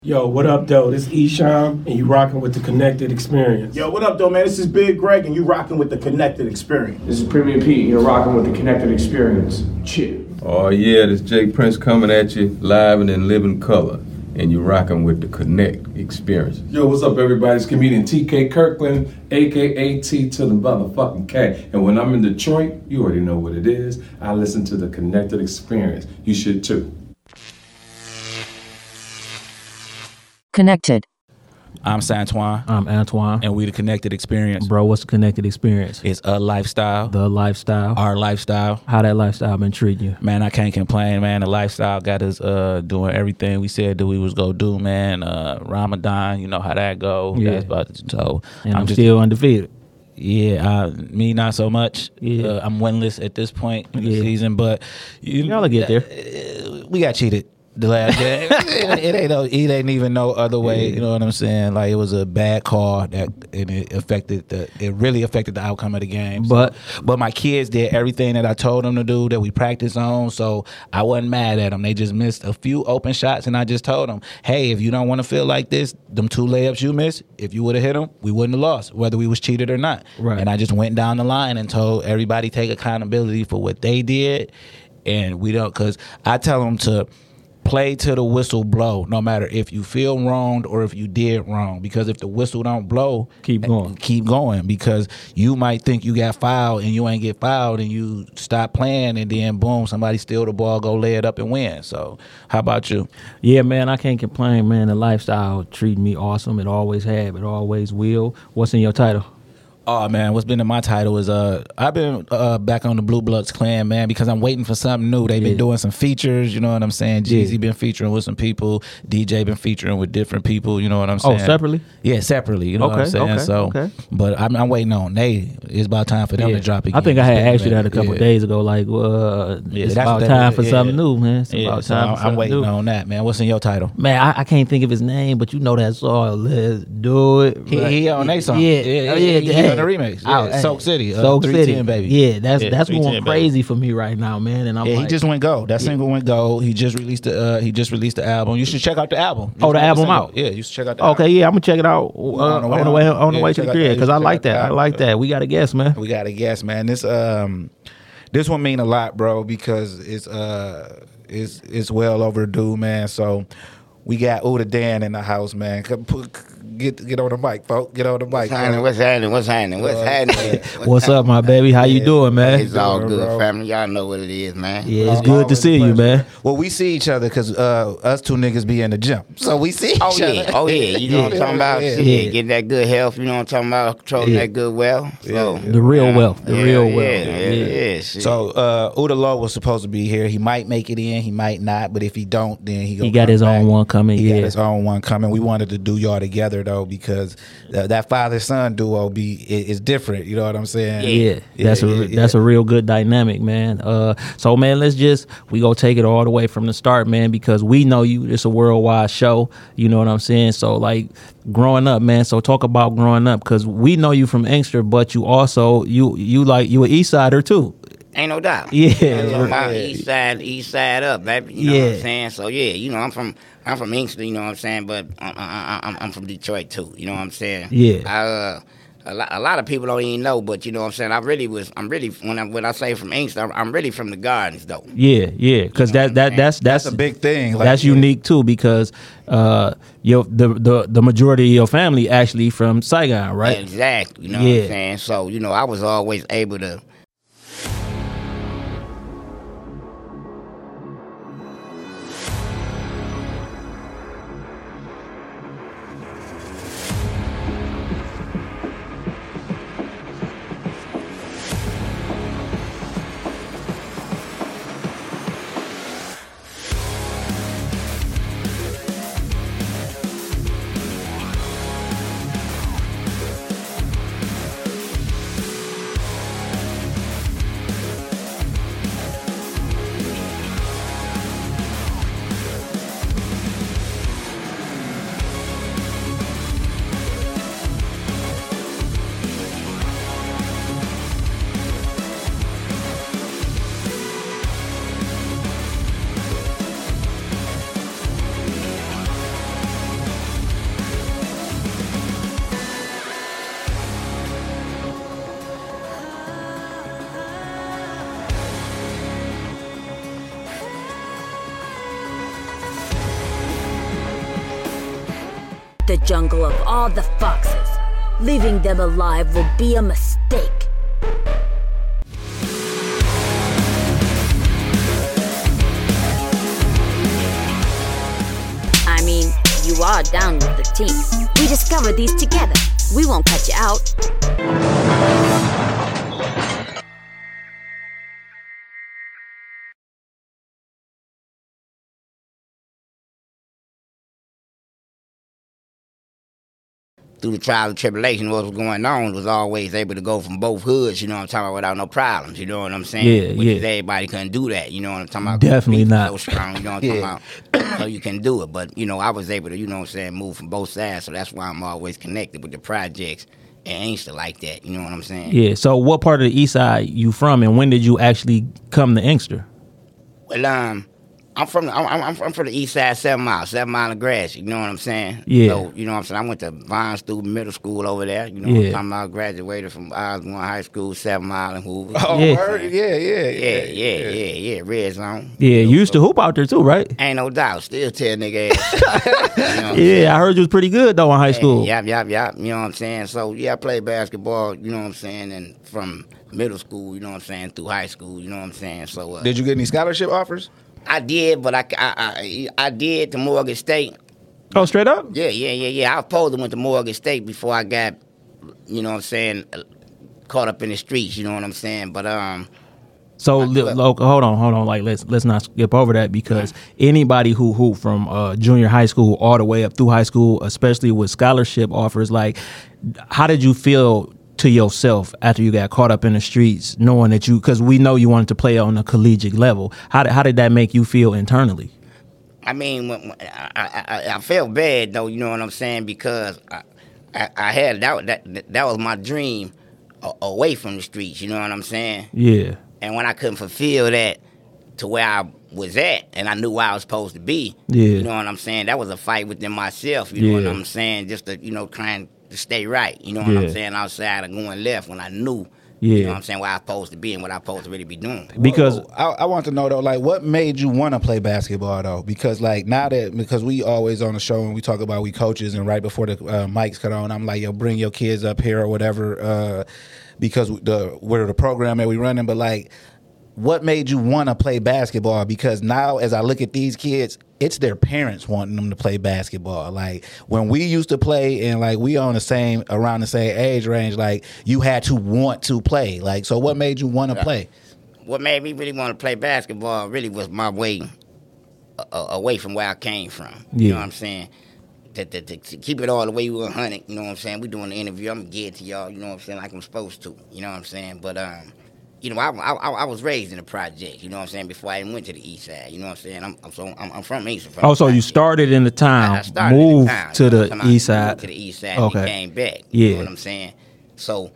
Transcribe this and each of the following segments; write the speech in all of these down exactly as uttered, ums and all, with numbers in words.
Yo, what up, though? This is Esham, and you rocking with the Connected Experience. Yo, what up, though, man? This is Big Greg, and you rocking with the Connected Experience. This is Premier Pete, you're rocking with the Connected Experience. Chill. Oh, yeah, this is Jake Prince coming at you live and in living color, and you're rocking with the Connect Experience. Yo, what's up, everybody? It's comedian T K Kirkland, a k a. T to the motherfucking K. And when I'm in Detroit, you already know what it is. I listen to the Connected Experience. You should, too. Connected. I'm Santoine. I'm Antoine. And we the Connected Experience. Bro, what's the Connected Experience? It's a lifestyle. The lifestyle. Our lifestyle. How that lifestyle been treating you? Man, I can't complain, man. The lifestyle got us uh, doing everything we said that we was going to do, man. Uh, Ramadan, you know how that go. Yeah. That's about to, so And I'm, I'm just, still undefeated. Yeah, uh, me not so much. Yeah. Uh, I'm winless at this point in the Yeah. season, but you, Y'all will get there. Uh, we got cheated. The last game, it, it ain't no, it ain't even no other way. You know what I'm saying? Like, it was a bad call that, and it affected the, it really affected the outcome of the game. But so, but my kids did everything that I told them to do, that we practiced on. So I wasn't mad at them. They just missed a few open shots, and I just told them, hey, if you don't want to feel like this, them two layups you missed, if you would have hit them, we wouldn't have lost, whether we was cheated or not. Right. And I just went down the line and told everybody take accountability for what they did, and we don't, because I tell them to play till the whistle blow, no matter if you feel wronged or if you did wrong. Because if the whistle don't blow, keep going. Keep going. Because you might think you got fouled and you ain't get fouled, and you stop playing, and then boom, somebody steal the ball, go lay it up and win. So how about you? Yeah, man, I can't complain, man. The lifestyle treating me awesome. It always have. It always will. What's in your title? Oh, man, what's been in my title is uh I've been uh, back on the Blue Bloods clan, man, because I'm waiting for something new. They've Yeah. been doing some features, you know what I'm saying? Jeezy Yeah. been featuring with some people. D J been featuring with different people, you know what I'm saying? Oh, separately? Yeah, separately, you know Okay, what I'm saying? okay, so, okay. But I'm, I'm waiting on they. It's about time for them Yeah. to drop again. I think I had It's asked you that a couple yeah. of days ago, like, uh, Yeah, it's that's about what time that- for yeah. something new, man. It's Yeah, about so time I'm, for something I'm waiting new. on that, man. What's in your title? Man, I, I can't think of his name, but you know that song. Let's do it. He, he on they song. Yeah, yeah, oh, yeah, he hey. on the remix. Yeah, Oh, hey. Soak City. Uh, Soak three City, ten, baby. Yeah, that's Yeah, that's three going ten, crazy baby. for me right now, man. And I'm Yeah, like, he just went gold. That Yeah. single went gold. He just released the uh, he just released the album. You should check out the album. You Oh, the should check album single. out? Yeah, you should check out the okay, album. yeah, I'm gonna check it out uh, on the way on the way, on the Yeah, way to check the out crib that. because I Check like out the that. I album. like that. We got a guest, man. We got a guest, man. This um this one mean a lot, bro, because it's uh it's it's well overdue, man. So we got Uda Dan in the house, man. Come put, get get on the mic, folks. Get on the mic. What's happening? What's happening? What's happening? What's happening? What's up, my baby? How you doing, man? It's all Bro, good, bro. family. Y'all know what it is, man. Yeah, it's Uh, good to always see a you, pleasure. man. Well, we see each other because uh, us two niggas be in the gym, so we see each Oh other. yeah, oh yeah. You know what I'm talking about? Yeah. Shit, Yeah. getting that good health. You know what I'm talking about? Controlling Yeah. that good wealth. So, The real yeah. wealth, the yeah, real yeah, wealth. Yeah, Yeah. yeah, shit. So uh, Uda Low was supposed to be here. He might make it in. He might not. But if he don't, then he gonna He got come his back. own one coming. He Yeah, got his own one coming. We wanted to do y'all together though because th- that father son duo be i- is different. You know what I'm saying? yeah, that's a yeah, re- that's yeah. a real good dynamic, man. Uh, so man, let's just we gonna take it all the way from the start, man, because we know you. It's a worldwide show. You know what I'm saying? So like growing up, man. So talk about growing up because we know you from Inkster, but you also you you like you an East Sider too. Ain't no doubt. Yeah. You know, I'm talking about Yeah. east side, east side up, baby. You know what Yeah. I'm saying? So yeah, you know, I'm from I'm from Inkster, you know what I'm saying, but I'm, I, I, I'm I'm from Detroit too. You know what I'm saying? Yeah. I, uh, a lot, a lot of people don't even know, but you know what I'm saying. I really was. I'm really when I when I say from Inkster, I'm, I'm really from the Gardens though. Yeah, yeah, because You know that what I'm that saying? that's that's, That's a big thing. Like, that's yeah. unique too because uh your the, the the majority of your family actually from Saigon, right? Exactly. You know Yeah. what I'm saying? So you know, I was always able to. the jungle of all the foxes. Leaving them alive will be a mistake. I mean, you are down with the team. We discovered these together. We won't cut you out. Through the trials and tribulation, what was going on was always able to go from both hoods, you know what I'm talking about, without no problems, you know what I'm saying? Yeah, Which yeah. is everybody couldn't do that, you know what I'm talking about? Definitely Being not. So strong, you know what I'm Yeah. talking about? So you can do it, but, you know, I was able to, you know what I'm saying, move from both sides, so that's why I'm always connected with the projects and Inkster like that, you know what I'm saying? Yeah. So what part of the East Side you from, and when did you actually come to Inkster? Well, um, I'm from the, I'm, I'm I'm from the East Side, Seven Mile, Seven Mile and Grass. You know what I'm saying? Yeah. So you know what I'm saying. I went to Vine Stewart Middle School over there. You know Yeah. what I'm talking about. Graduated from Osborne High School, Seven Mile and Hoover. Oh, Yeah. word? Yeah, yeah, yeah, yeah, yeah, yeah. Red Zone. Yeah, you used to hoop out there too, right? Ain't no doubt. Still tell nigga ass. You know what I'm Yeah, I heard you was pretty good though in high school. Yep, yep, yep. You know what I'm saying? So, yeah, I played basketball, you know what I'm saying, and from middle school, you know what I'm saying, through high school, you know what I'm saying? So, uh, Did you get any scholarship offers? I did, but I, I, I, I did to Morgan State. Oh, straight up? Yeah, yeah, yeah, yeah. I was supposed to went to Morgan State before I got, you know what I'm saying, caught up in the streets, you know what I'm saying? But, um... So li- lo- hold on, hold on. Like let's let's not skip over that because anybody who who from uh, junior high school all the way up through high school, especially with scholarship offers, like how did you feel to yourself after you got caught up in the streets, knowing that you, because we know you wanted to play on a collegiate level. How did how did that make you feel internally? I mean, when, when, I, I, I felt bad though, you know what I'm saying, because I, I, I had that that that was my dream, a, away from the streets, you know what I'm saying? Yeah. And when I couldn't fulfill that to where I was at, and I knew where I was supposed to be, Yeah. you know what I'm saying? That was a fight within myself, you know Yeah. what I'm saying? Just to, you know, trying to stay right, you know what I'm Yeah. saying? Outside of going left when I knew, Yeah. you know what I'm saying, where I was supposed to be and what I was supposed to really be doing. Because I, I want to know though, like, what made you want to play basketball though? Because like now that because we always on the show and we talk about we coaches, and right before the uh, mics cut on, I'm like, yo, bring your kids up here or whatever, uh, because the we're the program that we running. But like, what made you want to play basketball? Because now as I look at these kids, it's their parents wanting them to play basketball. Like when we used to play and like we on the same around the same age range, like you had to want to play. Like, so what made you want to play? What made me really want to play basketball really was my way uh, away from where I came from. You Yeah. know what I'm saying? To, to, to, to keep it all the way one hundred, you know what I'm saying? We doing the interview, I'm going to get it to y'all, you know what I'm saying, like I'm supposed to, you know what I'm saying? But, um, you know, I, I, I was raised in the project, you know what I'm saying, before I even went to the east side, you know what I'm saying? I'm, I'm, so, I'm, I'm from East. From Oh, so you started in the town, I started in the moved town, to you know the what I'm talking east about? side. Moved to the east side Okay. and came back, you Yeah. know what I'm saying? So,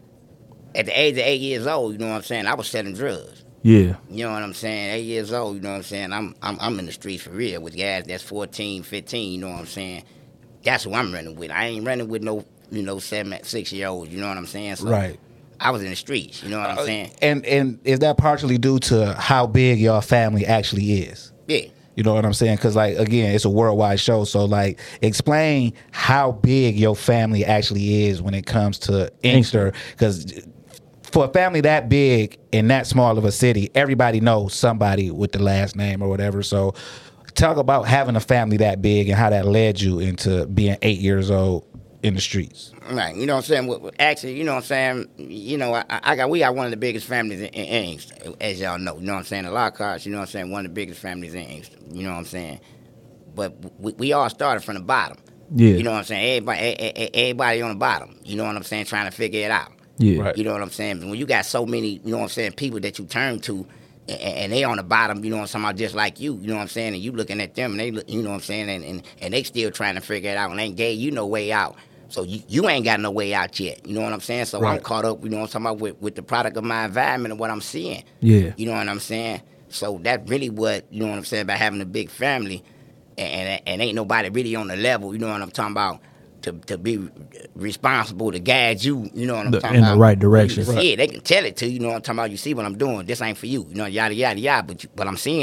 at the age of eight years old, you know what I'm saying, I was selling drugs. Yeah. You know what I'm saying? Eight years old, you know what I'm saying? I'm I'm I'm in the streets for real with guys that's fourteen, fifteen, you know what I'm saying? That's who I'm running with. I ain't running with no, you know, seven, six year olds, you know what I'm saying? So Right. I was in the streets, you know what I'm saying? And and is that partially due to how big your family actually is? Yeah. You know what I'm saying? Because, like, again, it's a worldwide show. So, like, explain how big your family actually is when it comes to Inkster. Because for a family that big and that small of a city, everybody knows somebody with the last name or whatever. So, talk about having a family that big and how that led you into being eight years old in the streets. Right, you know what I'm saying? Well, well, Actually, you know what I'm saying? You know, I, I got we got one of the biggest families in, in Inkster, as y'all know. You know what I'm saying? A lot of cars, you know what I'm saying? One of the biggest families in Inkster. You know what I'm saying? But we, we all started from the bottom. Yeah. You know what I'm saying? Everybody, e- e- everybody on the bottom. You know what I'm saying? Trying to figure it out. Yeah. Right. You know what I'm saying? When you got so many, you know what I'm saying, people that you turn to, and, and they on the bottom, you know what I'm saying, about just like you, you know what I'm saying, and you looking at them, and they, look, you know what I'm saying, and, and, and they still trying to figure it out, and they ain't gave you no way out. So you, you ain't got no way out yet. You know what I'm saying? So Right. I'm caught up, you know what I'm talking about, with, with the product of my environment and what I'm seeing. Yeah. You know what I'm saying? So that really what, you know what I'm saying, about having a big family, and, and, and ain't nobody really on the level, you know what I'm talking about, to, to be responsible to guide you, you know what I'm The- talking in the about. right direction. You Right. see it, they can tell it to you, you know what I'm talking about, you see what I'm doing, this ain't for you, you know, yada, yada, yada, but, you, but I'm seeing it,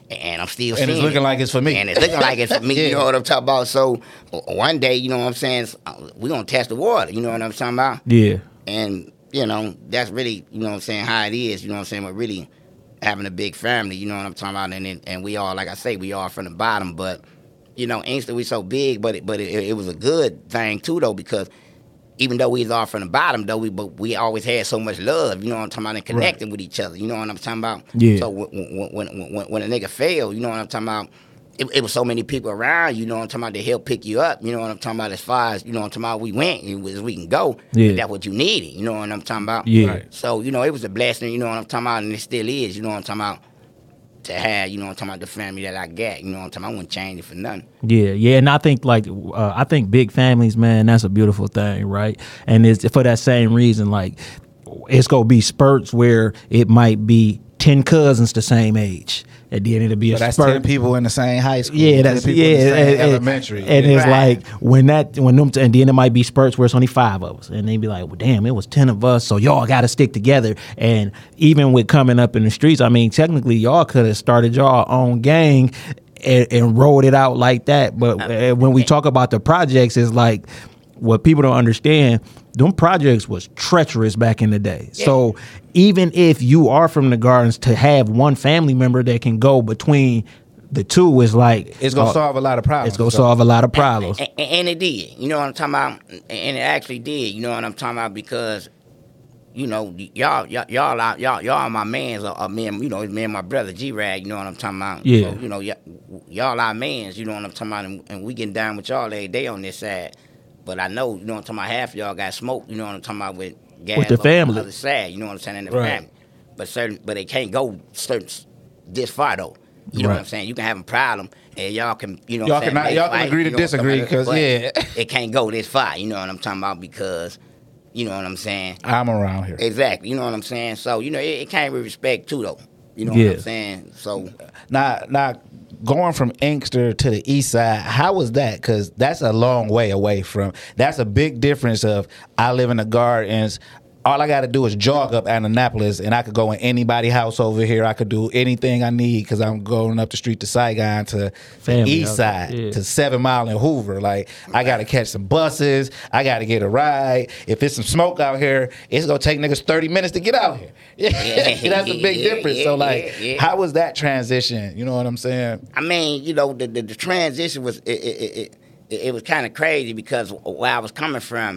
and I'm still And seeing it's looking it. like it's for me. And it's looking like it's for me. Yeah. You know what I'm talking about? So one day, you know what I'm saying, we're going to test the water. You know what I'm talking about? Yeah. And, you know, that's really, you know what I'm saying, how it is. You know what I'm saying? We're really having a big family. You know what I'm talking about? And it, and we all, like I say, we all from the bottom. But, you know, Inkster, we so big, but it, but it, it was a good thing, too, though, because even though we was all from the bottom, though, we but we always had so much love, you know what I'm talking about, and connecting with each other, you know what I'm talking about? Yeah. So when, when, when, when, when a nigga failed, you know what I'm talking about, it, it was so many people around, you know what I'm talking about, to help pick you up, you know what I'm talking about, as far as, you know what I'm talking about, we went, as we can go, Yeah. and that's what you needed, you know what I'm talking about? Yeah. Right. So, you know, it was a blessing, you know what I'm talking about, and it still is, you know what I'm talking about, to have, you know what I'm talking about, the family that I got, you know what I'm talking about, I wouldn't change it for nothing. Yeah, yeah, and I think like uh, I think big families, man, that's a beautiful thing, right? And it's for that same reason, like it's gonna be spurts where it might be ten cousins the same age, and then it'll be So a that's spurt. ten people in the same high school. Yeah, ten that's people yeah, in the same and, and- elementary. and it's Right. like when that when them and then it might be spurts where it's only five of us, and they be like, well, damn, it was ten of us, so y'all got to stick together. And even with coming up in the streets, I mean, technically y'all could have started y'all own gang and, and rolled it out like that. But uh, when we talk about the projects, it's like what people don't understand. Them projects was treacherous back in the day. So even if you are from the Gardens, to have one family member that can go between the two is like It's gonna uh, solve a lot of problems. It's gonna So- solve a lot of problems. And, and it did. You know what I'm talking about? And it actually did. You know what I'm talking about? Because, you know, y'all, y'all, y'all, are, y'all, y'all are my mans. Or, or me and, you know, it's me and my brother G-Rag. You know what I'm talking about? Yeah. So, you know, y- y'all are mans. You know what I'm talking about? And, and we getting down with y'all every day on this side. But I know, you know what I'm talking about, half of y'all got smoked, you know what I'm talking about, with gas With the on family. the other side, you know what I'm saying, in the Right. family. But certain, but they can't go certain this far, though. You know Right. what I'm saying? You can have a problem, and y'all can, you know Y'all what I'm saying, can- make y'all can fight, agree to you know what I'm talking disagree, about, 'cause, but yeah. it can't go this far, you know what I'm talking about, because, you know what I'm saying? I'm around here. Exactly, you know what I'm saying? So, you know, it, it came with respect, too, though. You know Yeah. what I'm saying? So, Now, now, going from Inkster to the east side, how was that? Because that's a long way away from. That's a big difference. Of I live in the Gardens. All I got to do is jog up Annapolis, and I could go in anybody's house over here. I could do anything I need because I'm going up the street to Saigon to Family the east house, side yeah. to Seven Mile and Hoover. Like I got to catch some buses. I got to get a ride. If it's some smoke out here, it's gonna take niggas thirty minutes to get out here. That's a big Yeah, difference. yeah, so like, yeah, yeah. how was that transition? You know what I'm saying? I mean, you know, the the, the transition was it it it, it, it was kind of crazy because where I was coming from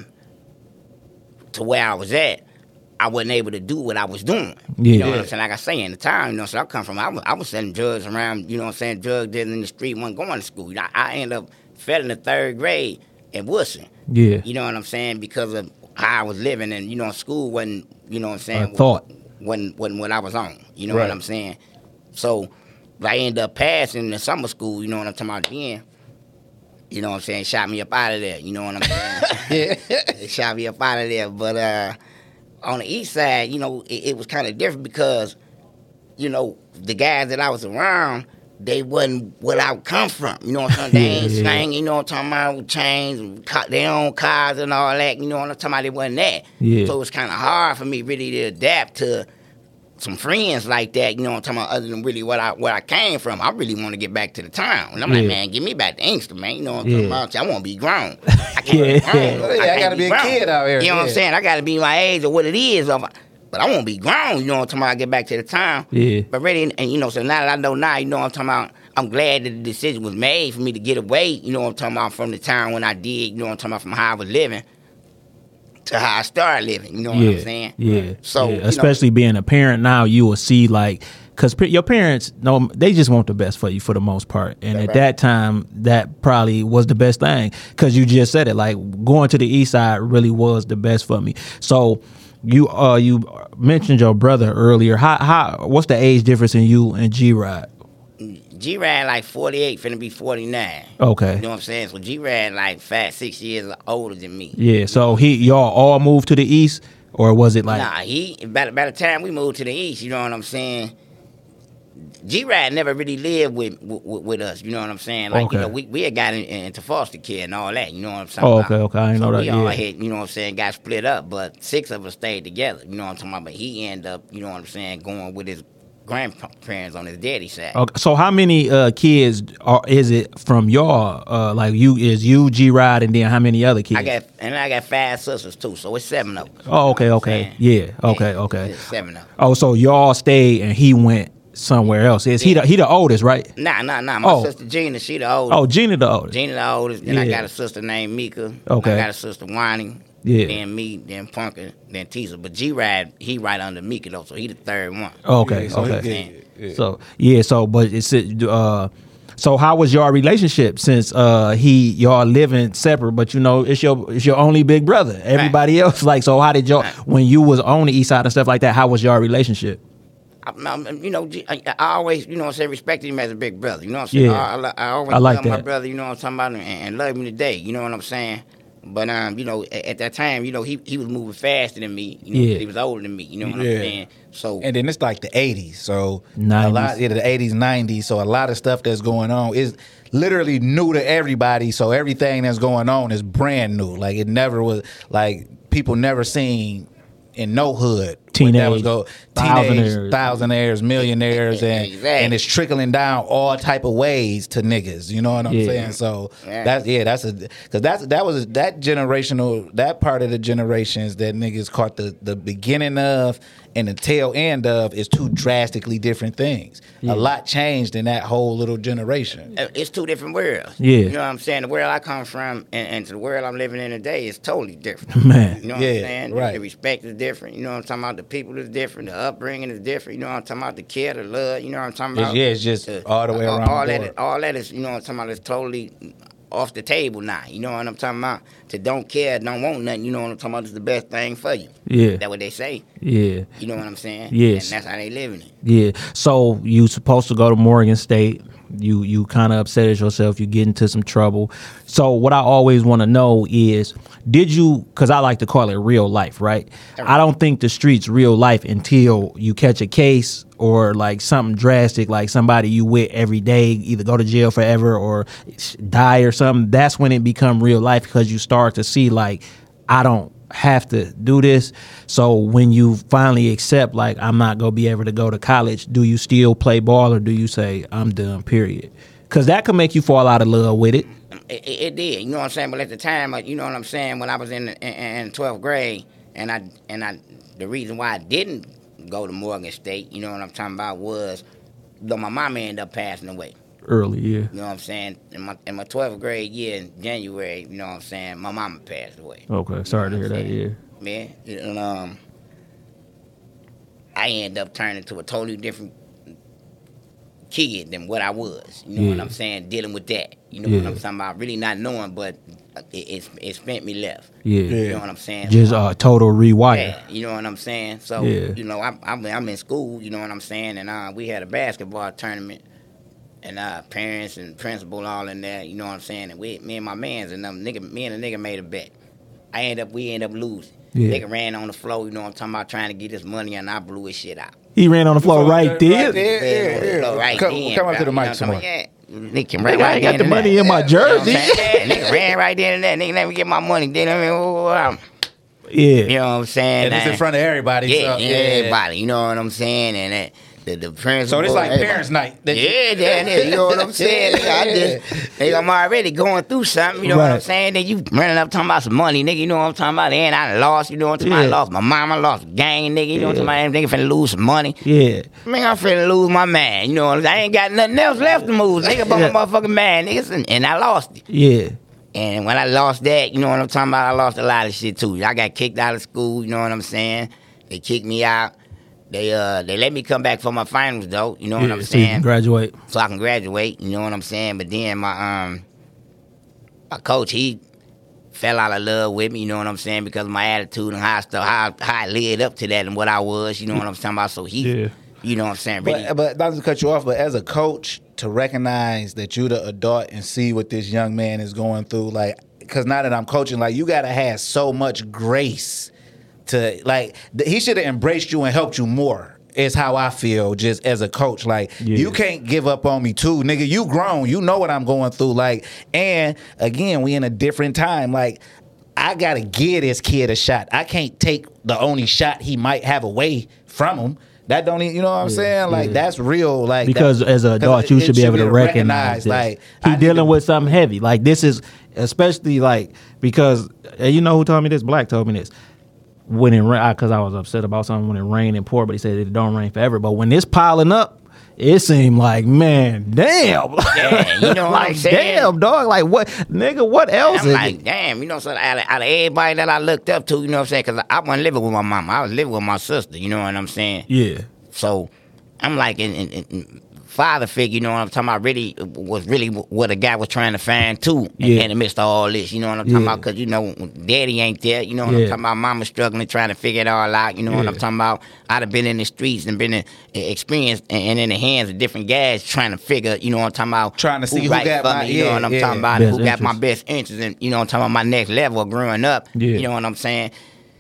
to where I was at, I wasn't able to do what I was doing. You know what Yeah. I'm saying? Like I say, in the time, you know, so I come from, I was, I was selling drugs around, you know what I'm saying, drug dealing in the street, wasn't going to school. You know, I, I ended up failing the third grade in Wilson. Yeah. You know what I'm saying? Because of how I was living, and, you know, school wasn't, you know what I'm saying, A thought. wasn't, wasn't what I was on. You know Right. what I'm saying? So I ended up passing the summer school, you know what I'm talking about then. You know what I'm saying? Shot me up out of there. You know what I'm saying? They shot me up out of there. But uh, on the east side, you know, it, it was kind of different because, you know, the guys that I was around, they wasn't what I come from. You know what I'm saying? They ain't Yeah. slang, you know what I'm talking about, with chains, and ca- their own cars and all that. You know what I'm talking about? They wasn't that. Yeah. So it was kind of hard for me really to adapt to some friends like that, you know what I'm talking about, other than really what I where I came from. I really want to get back to the town. And I'm like, Yeah. man, get me back to Inkster, man. You know what I'm Yeah. talking about? I want to be grown. I can't Yeah. be grown. Yeah, I can't gotta be a grown. kid out here, You know what yeah. I'm saying? I got to be my age or what it is. But I want to be grown, you know what I'm talking about? I get back to the town. Yeah. But really, and you know, so now that I know now, you know what I'm talking about, I'm glad that the decision was made for me to get away, you know what I'm talking about, from the town when I did, you know what I'm talking about, from how I was living to how I started living, you know what Yeah, I'm saying? yeah. So, yeah. you know, especially being a parent now, you will see like, because your parents, no, they just want the best for you for the most part. And at right. that time, that probably was the best thing because you just said it. Like going to the east side really was the best for me. So you uh you mentioned your brother earlier. How how what's the age difference in you and G-Rod? G-Rad like forty-eight, finna be forty-nine. Okay. You know what I'm saying? So G-Rad like five, six years older than me. Yeah. So he y'all all moved to the east, or was it like? Nah, he, by, by the time we moved to the east, you know what I'm saying? G-Rad never really lived with, with with us, you know what I'm saying? Like, Okay. you know, we, we had got in, into foster care and all that, you know what I'm saying? Oh, okay, okay, I didn't so know that, we all yeah. had, you know what I'm saying, got split up, but six of us stayed together, you know what I'm talking about? But he ended up, you know what I'm saying, going with his grandparents on his daddy's side. Okay, so how many uh, kids are is it from y'all? Uh, like you is you G Rod and then how many other kids? I got and I got five sisters too, so it's seven of us. Oh, okay, You know okay, what I'm saying? yeah, okay, Yeah, okay. it's seven of us. Oh, so y'all stayed and he went somewhere else. Is he the, he the oldest, right? Nah, nah, nah. My Oh. sister Gina, she the oldest. Oh, Gina the oldest. Gina the oldest. Then I Yeah. got a sister named Mika. Okay. I got a sister Wani. Yeah. Then me, then Punker, then Teaser. But G Ride, he right under Mika though, so he the third one. Okay, Yeah, so he okay. get- So yeah, so but it's uh, so how was your relationship since uh he y'all living separate, but you know it's your it's your only big brother. Everybody else like so how did y'all when you was on the east side and stuff like that? How was your relationship? I, I, you know, G- I, I always, you know what I'm saying, respected him as a big brother. You know what I'm saying? Yeah. I, I, I always I like love my that. brother, you know what I'm talking about, and, and love him today. You know what I'm saying? But, um, you know, at, at that time, you know, he he was moving faster than me. You know, Yeah. he was older than me. You know what Yeah. I'm saying? So, And then it's like the eighties, so nineties. a lot, yeah, the eighties, nineties. So a lot of stuff that's going on is literally new to everybody. So everything that's going on is brand new. Like it never was. Like people never seen in no hood. when that was Teenage, go teenage thousandaires. thousandaires, millionaires, and Exactly. and it's trickling down all type of ways to niggas. You know what I'm Yeah. saying? So Yeah. that's yeah, that's a because that's that was that generational that part of the generations that niggas caught the the beginning of and the tail end of is two drastically different things. Yeah. A lot changed in that whole little generation. uh, it's two different worlds. Yeah. You know what I'm saying? The world I come from and, and to the world I'm living in today is totally different. Man. You know what Yeah, I'm saying? right. The respect is different. You know what I'm talking about? The people is different. The upbringing is different. You know what I'm talking about? The care, the love. You know what I'm talking It's- about? yeah, it's just Uh, all the way all, around All the that, board. is, all that is, you know what I'm talking about? Is totally off the table now. You know what I'm talking about? To don't care, don't want nothing. You know what I'm talking about? Is the best thing for you. Yeah. That's what they say. Yeah. You know what I'm saying? Yes. And that's how they living it. Yeah. So you supposed to go to Morgan State. You you kind of upset at yourself. You get into some trouble. So what I always want to know is, did you? Because I like to call it real life, right? I don't think the streets real life until you catch a case or like something drastic, like somebody you with every day, either go to jail forever or die or something. That's when it become real life because you start to see like, I don't have to do this. So when you finally accept like I'm not gonna be able to go to college, do you still play ball or do you say I'm done, period? Because that could make you fall out of love with it. It, it, it did, you know what I'm saying. But at the time, like, you know what I'm saying, when I was in, in in twelfth grade, and I and I, the reason why I didn't go to Morgan State, you know what I'm talking about, was though my mama ended up passing away. Early, yeah. You know what I'm saying? In my in my twelfth grade year in January, you know what I'm saying, my mama passed away. Okay, sorry to hear that. Yeah. Man, and um, I ended up turning to a totally different kid than what I was. You know Yeah. what I'm saying? Dealing with that. You know Yeah. what I'm talking about? Really not knowing, but it it, it spent me left. Yeah. You know what I'm saying? Just uh, total rewire. Yeah, you know what I'm saying? So, Yeah. you know, I, I'm, I'm in school, you know what I'm saying? And uh, we had a basketball tournament. And uh, parents and principal all in there, you know what I'm saying? And we, me and my mans and them nigga, me and the nigga made a bet. I end up, we end up losing. Yeah. Nigga ran on the floor, you know what I'm talking about, trying to get his money, and I blew his shit out. He ran on the floor right Right there. there, Ran on the yeah, floor yeah. right Come, then, come up bro. to the You know mic what some I'm more. talking about? Yeah. Nigga ran Nigga, I right ain't got then the and money there. in my You know what I'm jersey. saying? Yeah, nigga ran right then and there. Nigga, let me get my money. Then I mean, oh, oh, oh. Yeah. You know what I'm saying? And it's in front of everybody. Yeah, so, yeah, everybody. You know what I'm saying? And that, the the principal. So it's like everybody. parents' night. That you- Yeah, damn it. You know what I'm saying? Nigga, I just, nigga, I'm already going through something. You know what I'm Right. saying? Then you running up talking about some money, nigga. You know what I'm talking about? And I lost. You know what I'm talking about? I Yeah. lost my mama, I lost gang, nigga. You know what I'm talking about? Nigga finna lose some money. Yeah. Man, I'm finna lose my man. You know what I'm saying? I ain't got nothing else left to move. Nigga, but Yeah. my motherfucking man, niggas, and, and I lost it. Yeah. And when I lost that, you know what I'm talking about? I lost a lot of shit too. I got kicked out of school. You know what I'm saying? They kicked me out. They uh they let me come back for my finals though. You know what Yeah, I'm so you can saying? graduate. So I can graduate. You know what I'm saying? But then my um my coach, he fell out of love with me. You know what I'm saying? Because of my attitude and how I stuff, how how I led up to that and what I was. You know what I'm talking about? So he, Yeah. you know what I'm saying? Really, But, but not to cut you off, but as a coach, to recognize that you're the adult and see what this young man is going through, like, because now that I'm coaching, like, you gotta have so much grace to, like, th- he should have embraced you and helped you more. Is how I feel just as a coach. Like, Yeah. you can't give up on me too, nigga. You grown. You know what I'm going through. Like, and again, we in a different time. Like, I gotta give this kid a shot. I can't take the only shot he might have away from him. That don't even, you know what I'm Yeah, saying? Like yeah. that's real. Like because that, as an adult, 'cause you it- should it be able to recognize, this. Like he I need dealing to- with something heavy. Like this is especially like because and you know who told me this? Black told me this. When it rain, because I was upset about something when it rained and pour, but he said it don't rain forever. But when it's piling up, it seemed like, man, damn. Yeah, you know what like, I'm saying? damn, dog. Like, what, nigga, what else? I'm is like, it? damn, you know, so out of, out of everybody that I looked up to, you know what I'm saying? Because I wasn't living with my mama. I was living with my sister, you know what I'm saying? Yeah. So I'm like, in, in, in father figure, you know what I'm talking about, really was really what a guy was trying to find too in, Yeah. in the midst of all this, you know what I'm talking Yeah. about? Because, you know, daddy ain't there, you know what Yeah. I'm talking about? Mama struggling, trying to figure it all out, you know what Yeah. I'm talking about? I'd have been in the streets and been in, experienced and, and in the hands of different guys trying to figure, you know what I'm talking about? Trying to see who right got for my- me, you know yeah, what I'm yeah. talking about? Best Who got my interest. best interest in, you know what I'm talking about, my next level of growing up, Yeah. you know what I'm saying?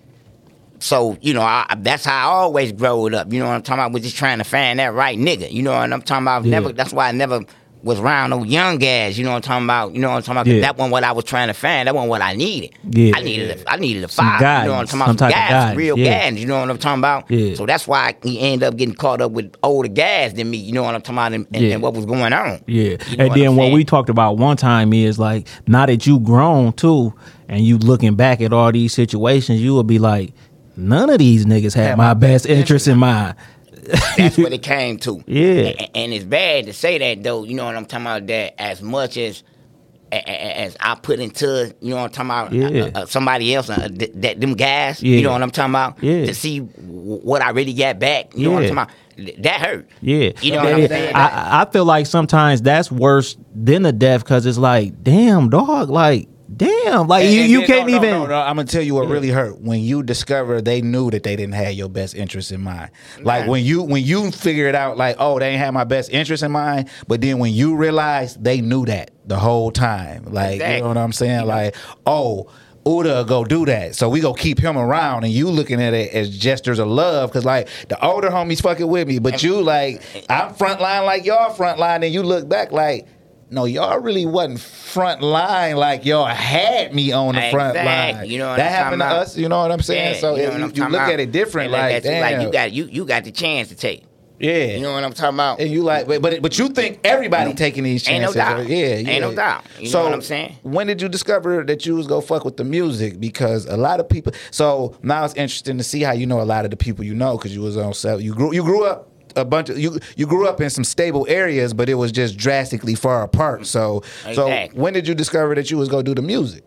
So, you know, I, that's how I always growed up. You know what I'm talking about? Was just trying to find that right nigga. You know what I'm talking about? Yeah. Never. That's why I never was around no young guys. You know what I'm talking about? You know what I'm talking about? 'Cause Yeah. that wasn't what I was trying to find. That wasn't what I needed. Yeah. I needed. A, I needed a Some father. You know what I'm guidance, talking about? some Some, type of guys, guidance, some real yeah. guys. You know what I'm talking about? Yeah. So that's why he ended up getting caught up with older guys than me. You know what I'm talking about? And, and, Yeah. and what was going on. Yeah. You know And what then I'm what saying? we talked about one time is like, now that you grown too, and you looking back at all these situations, you will be like, none of these niggas had Had my my best best interest in mind. That's what it came to. Yeah. And, and it's bad to say that though. You know what I'm talking about? That as much as a- a- as I put into, you know what I'm talking about? Yeah. Uh, uh, somebody else, uh, th- that them guys. Yeah. You know what I'm talking about? Yeah. To see w- what I really got back. You know what I'm Yeah. talking about? Th- That hurt. Yeah. You know what I'm saying? I, I feel like sometimes that's worse than the death because it's like, damn, dog, like, damn. Like, And- you, and you then- can't no, no, even. No, no, I'm gonna tell you what really hurt when you discover they knew that they didn't have your best interest in mind. Like Nah. when you when you figure it out, like oh they ain't have my best interest in mind, but then when you realize they knew that the whole time, like you Exactly. know what I'm saying? Like oh. Uda go do that, so we go keep him around, and you looking at it as gestures of love, cause like the older homies fucking with me, but you like I'm frontline like y'all frontline, and you look back like. No, y'all really wasn't front line like y'all had me on the front Exactly. line. You know what that I'm happened to talking about? us. You know what I'm saying? Yeah, so you know if what you, I'm you talking look about? at it different, And like, that's it, damn, like you got you you got the chance to take. yeah. You know what I'm talking about? and you like, but but, but you think everybody taking these Ain't no chances? doubt. Yeah, Ain't yeah. no doubt. You know so what I'm saying? when did you discover that you was gonna fuck with the music? Because a lot of people. So now it's interesting to see how you know a lot of the people you know because you was on set. You grew you grew up. A bunch of you. You grew up in some stable areas, but it was just drastically far apart. So, so Exactly. when did you discover that you was gonna do the music?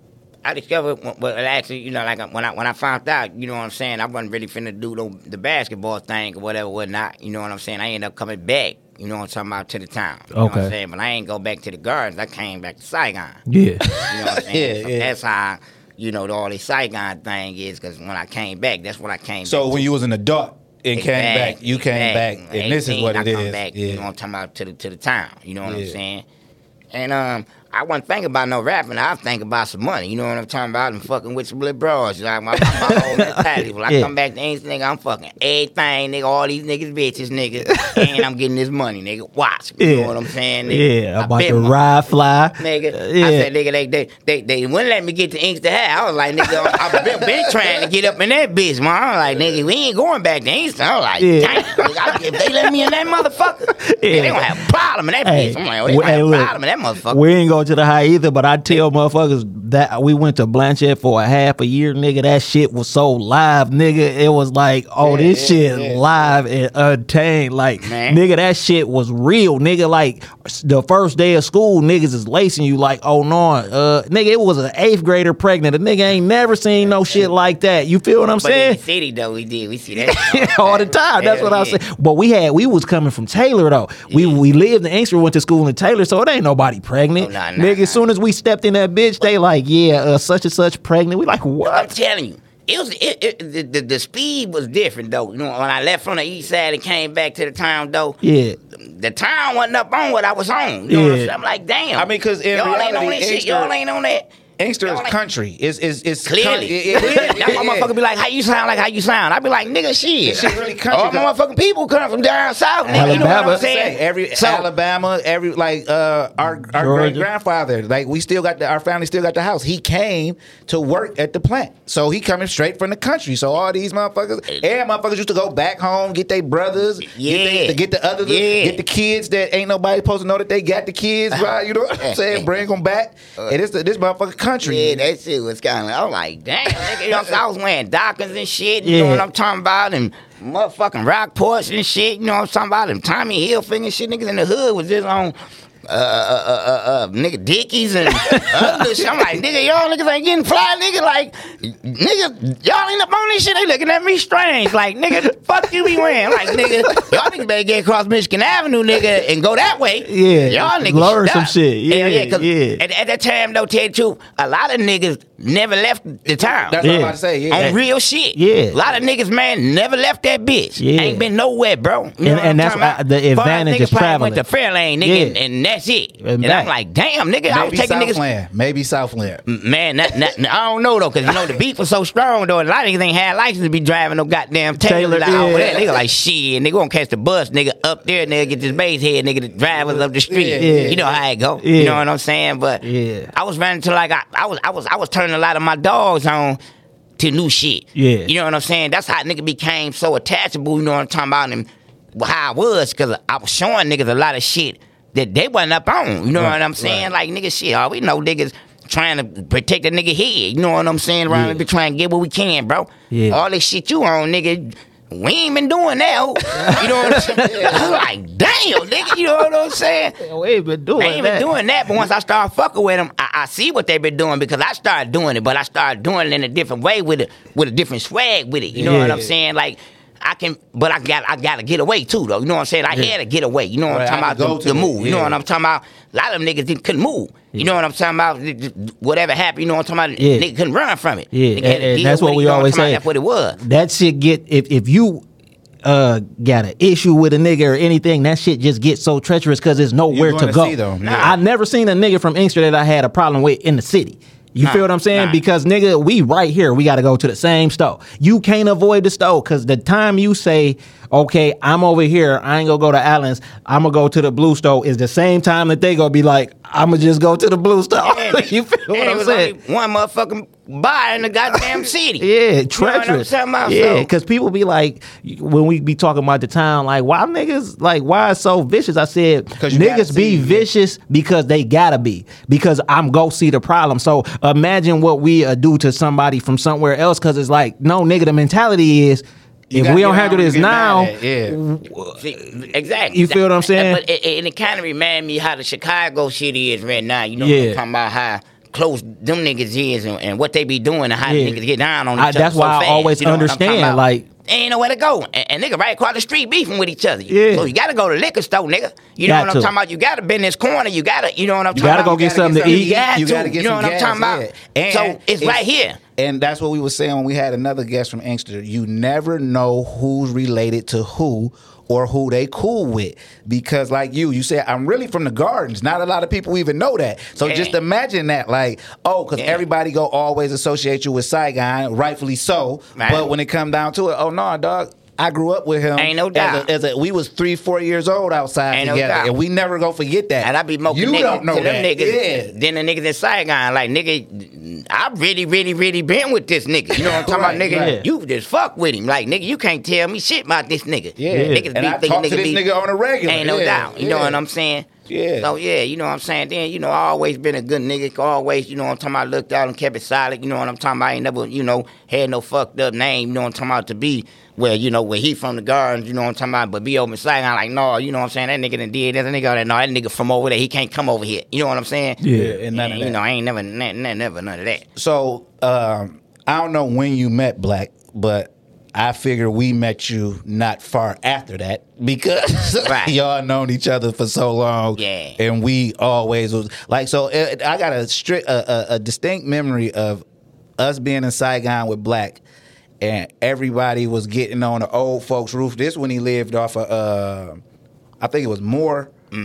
I discovered, well, actually, you know, like when I when I found out, you know what I'm saying, I wasn't really finna do the, the basketball thing or whatever, whatnot. You know what I'm saying? I ended up coming back. You know what I'm talking about, to the town. You know what Okay. I'm saying? But I ain't go back to the gardens. I came back to Saigon. Yeah. You know what I'm saying? Yeah, So yeah. that's how, you know, all this Saigon thing is, because when I came back, that's when I came So back. when you was an adult and came back, Exactly, you came exactly. back, and this is eighteen, what I it come is. Back, yeah. You know what I'm talking about, to the to the town. You know what I'm Yeah. saying? And um, I wasn't thinking about no rapping. I was thinking about some money. You know what I'm talking about? I'm fucking with some little bros. Like my, my, my whole mentality. When I Yeah. come back to Ainsley, nigga, I'm fucking everything, nigga. All these niggas bitches, nigga. And I'm getting this money, nigga. Watch. You Yeah. know what I'm saying? Nigga? Yeah. I I'm about bet to my- ride fly. Nigga, Uh, yeah. I said, nigga, they they they, they wouldn't let me get to Inkster High. I was like, nigga, I've been, been trying to get up in that bitch, man. I was like, nigga, we ain't going back to Inkster. I was like, Yeah. damn, nigga, I- if they let me in that motherfucker, nigga, they gonna have a problem in that Hey, bitch. I'm like, oh, they we- gonna hey, have a look, problem in that motherfucker. We ain't go to the high either, but I tell motherfuckers that we went to Blanchett for a half a year, nigga. That shit was so live, nigga. It was like, oh, Yeah, this yeah, shit yeah. live and untamed. Like, Man. nigga, that shit was real, nigga. Like, the first day of school, niggas is lacing you like, oh no, uh, nigga, it was an eighth grader pregnant. A nigga ain't never seen no shit like that. You feel what I'm But in saying? the city, though, we did. We see that All the time. That's Hell what I yeah. say. But we had we was coming from Taylor though. We we lived in Inkster, went to school in Taylor, so it ain't nobody pregnant. Oh, nah, nah, Nigga, nah. as soon as we stepped in that bitch, they like, yeah, uh, such and such pregnant. We like, I'm what? telling you. It was it, it, the, the the speed was different though. You know, when I left from the east side and came back to the town though, Yeah. the town wasn't up on what I was on. You know what I'm Yeah. saying? I'm like, damn. I mean, 'cause in y'all ain't on reality, that shit. Inkster- Y'all ain't on that. Inkster is Y'all like- country. It's it's it's Clearly. country. It- it- That's why yeah. motherfucker be like, how you sound like how you sound? I be like, nigga, shit. This shit really country. All my motherfucking people come from down south, nigga. You know what Alabama. I'm saying? Every So- Alabama, every like uh, our our Georgia. great grandfather, like we still got the, our family still got the house. He came to work at the plant, so he coming straight from the country. So all these motherfuckers, every motherfuckers used to go back home, get their brothers, Yeah. get, they, to get the others, Yeah. get the kids that ain't nobody supposed to know that they got the kids, right? You know what I'm saying? Bring them back, and this this motherfucking country. Yeah, that shit was kind of. I was like, damn, nigga, you know what I'm saying? I was wearing Dockers and shit. You know Yeah. what I'm talking about? And motherfucking Rockports and shit. You know what I'm talking about? And Tommy Hilfiger shit. Niggas in the hood was just on. Uh, uh, uh, uh, uh, nigga Dickies and other shit. I'm like, nigga, y'all niggas ain't getting fly, nigga. Like, nigga, y'all ain't up on this shit. They looking at me strange. Like, nigga, fuck you be wearing. Like, nigga, y'all niggas better get across Michigan Avenue, nigga, and go that way. Yeah, y'all niggas learn some stuck. shit. Yeah, yeah. 'Cause yeah. At, at that time, though, tell you the truth, a lot of niggas never left the town. That's Yeah. what I'm about to say. Yeah. On real shit. Yeah. A lot of niggas, man, never left that bitch. Yeah. Ain't been nowhere, bro. You know And- what I'm and that's talking about? uh, the Far as advantage niggas is probably traveling. went to Fairlane, nigga, Yeah. and, and that's it. And And, back. I'm like, damn, nigga, I was Maybe taking niggas. Southland. Maybe Southland. Man, that, that, I don't know though, cause you know the beef was so strong though. A lot of niggas ain't had license to be driving no goddamn Taylor. Taylor, Taylor yeah. Nigga like shit, nigga gonna catch the bus, nigga up there, nigga get this base head, nigga the drivers up the street. Yeah. You know how it go. Yeah. You know what I'm saying? But Yeah. I was running to like I, I was I was I was turning a lot of my dogs on to new shit. Yeah. You know what I'm saying? That's how nigga became so attachable. You know what I'm talking about? And how I was, cause I was showing niggas a lot of shit that they wasn't up on. You know Right, what I'm saying? right. Like nigga, shit. All we know niggas trying to protect a nigga head. You know what I'm saying? Around Yeah. yeah. trying to get what we can, bro. Yeah. All this shit you on, nigga. We ain't been doing that. ho. You know what I'm saying? I'm like, damn, nigga. You know what I'm saying? We ain't been doing I ain't that. been doing that, but once I started fucking with them, I, I see what they been doing because I started doing it, but I started doing it in a different way with it, with a different swag with it. You know what Yeah. I'm saying? Like I can, but I got, I got to get away too, though. You know what I'm saying? I had to get away. You know what Right, I'm I talking can go about? to The, the the- move. You know yeah. what I'm talking about? A lot of them niggas didn't, couldn't move. You know what I'm talking about? Whatever happened, you know what I'm talking about? Yeah. Nigga couldn't run from it. Yeah, Nigga had and- to and deal that's with what it, we you know always I'm talking say. about? That's what it was. That shit get if if you uh got an issue with a nigga or anything, that shit just gets so treacherous because there's nowhere You to gonna go. see them. Nah. I never seen a nigga from Inkster that I had a problem with in the city. You Nah, feel what I'm saying? nah. Because nigga, we right here. We got to go to the same store. You can't avoid the store because the time you say, okay, I'm over here, I ain't gonna go to Allen's, I'm gonna go to the blue store, is the same time that they gonna be like, I'm gonna just go to the blue store. Yeah, you feel what and it I'm was saying? only one motherfucking bar in the goddamn city. Yeah, You know what I'm treacherous. talking about? Yeah, So- because people be like, when we be talking about the town, like, why niggas, like, why it's so vicious? I said, 'Cause you gotta niggas be see- vicious because they gotta be. Because I'm go see the problem. So imagine what we uh, do to somebody from somewhere else. Because it's like, no, nigga, the mentality is, You if gotta we don't get handle out this and get now, mad at it. Yeah. See, exactly. You feel what I'm saying? But it, it, and it kind of remind me how the Chicago shit is right now. You know, Yeah. I'm talking about how close them niggas is and, and what they be doing and how Yeah. the niggas get down on each I- other. that's so why I fast, always you know what I'm talking understand, about? like- ain't nowhere to go, and, and nigga right across the street beefing with each other. Yeah. So you gotta go to the liquor store, nigga. You know Got what I'm to. talking about? You gotta bend this corner. You gotta, you know what I'm You talking gotta about? go get something to You eat. got You to. gotta get You know some what I'm gas, talking about? yeah. And So it's right here. And that's what we were saying when we had another guest from Inkster. You never know who's related to who or who they cool with. Because like you, you said, I'm really from the Gardens. Not a lot of people even know that. So Yeah. just imagine that. Like, oh, because Yeah. everybody go always associate you with Saigon, rightfully so. Right. But when it come down to it, oh, no, dog. I grew up with him. Ain't no as doubt. a- As a, we was three, four years old outside Ain't no together. doubt. And we never gonna forget that. And I be more You connected don't know to them that. niggas Yeah. than the niggas in Saigon. Like, nigga, I really, really, really been with this nigga. You know what I'm talking Right, about, nigga? right. You just fuck with him. Like, nigga, you can't tell me shit about this nigga. Yeah. Niggas And be I thinking talk to nigga this be, nigga on a regular. Ain't no Yeah, doubt. You know yeah. what I'm saying? Yeah. So, yeah, you know what I'm saying? Then, you know, I always been a good nigga. Always, you know what I'm talking about, looked out and kept it solid. You know what I'm talking about? I ain't never, you know, had no fucked up name, you know what I'm talking about, to be where, you know, where he from the Gardens, you know what I'm talking about, but be over in Saigon, like, no, you know what I'm saying? That nigga done did this, that nigga, that, no, that nigga from over there, he can't come over here. You know what I'm saying? Yeah, and none of You that. know, I ain't never, ne- ne- never none of that. So um, I don't know when you met Black, but I figure we met you not far after that because Right. y'all known each other for so long. Yeah. And we always was like, so uh, I got a strict, a, a, a distinct memory of us being in Saigon with Black, and everybody was getting on the old folks' roof. This when he lived off of, uh, I think it was Moore. Mm-hmm.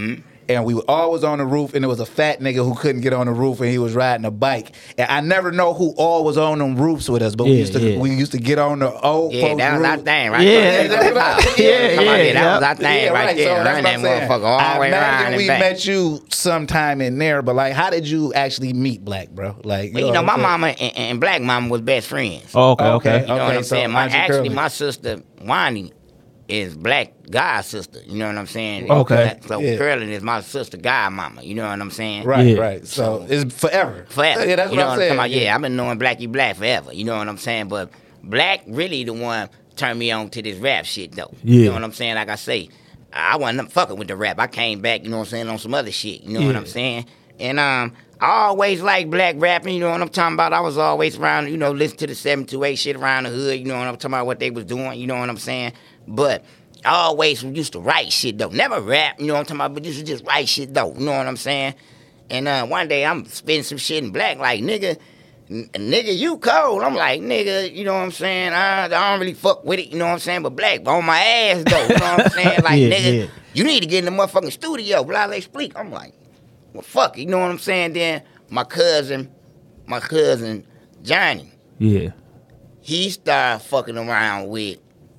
and we were always on the roof, and there was a fat nigga who couldn't get on the roof, and he was riding a bike. And I never know who all was on them roofs with us, but we Yeah, used to yeah. we used to get on the old Yeah, folks' that was our roof. thing, right? Yeah, That's what I- yeah, yeah, Come on, yeah. That was our thing Yeah, right there. So Run that's that what I'm saying. motherfucker all I the way around imagine and we back. met you sometime in there, but like, how did you actually meet Black, bro? Like, Well, you know, what my I'm saying? mama and, and Black mama was best friends. Oh, okay, okay. Okay. You know what I'm so saying? My Auntie actually, Curly. my sister Wani is Black god sister. You know what I'm saying? Okay. So Yeah. Curlin is my sister god mama. You know what I'm saying? Right, Yeah. right. So it's forever. Forever. Yeah, that's you what know I'm what saying. talking about? Yeah, I've been knowing Blackie Black forever. You know what I'm saying? But Black really the one turned me on to this rap shit though. Yeah. You know what I'm saying? Like I say, I wasn't fucking with the rap. I came back, you know what I'm saying, on some other shit. You know what Yeah. I'm saying? And um, I always liked Black rapping. You know what I'm talking about? I was always around, you know, listen to the seven two eight shit around the hood. You know what I'm talking about? What they was doing. You know what I'm saying? But I always used to write shit though. Never rap. You know what I'm talking about? But used to just write shit though. You know what I'm saying? And uh, one day I'm spitting some shit in Black like, nigga, n- nigga, you cold. I'm like, nigga, you know what I'm saying? I, I don't really fuck with it, you know what I'm saying? But Black on my ass though, you know what I'm saying? Like, Yeah, nigga, yeah. you need to get in the motherfucking studio, blah, blah, speak. I'm like, well, fuck it, you know what I'm saying? Then my cousin, my cousin, Johnny, Yeah. he started fucking around with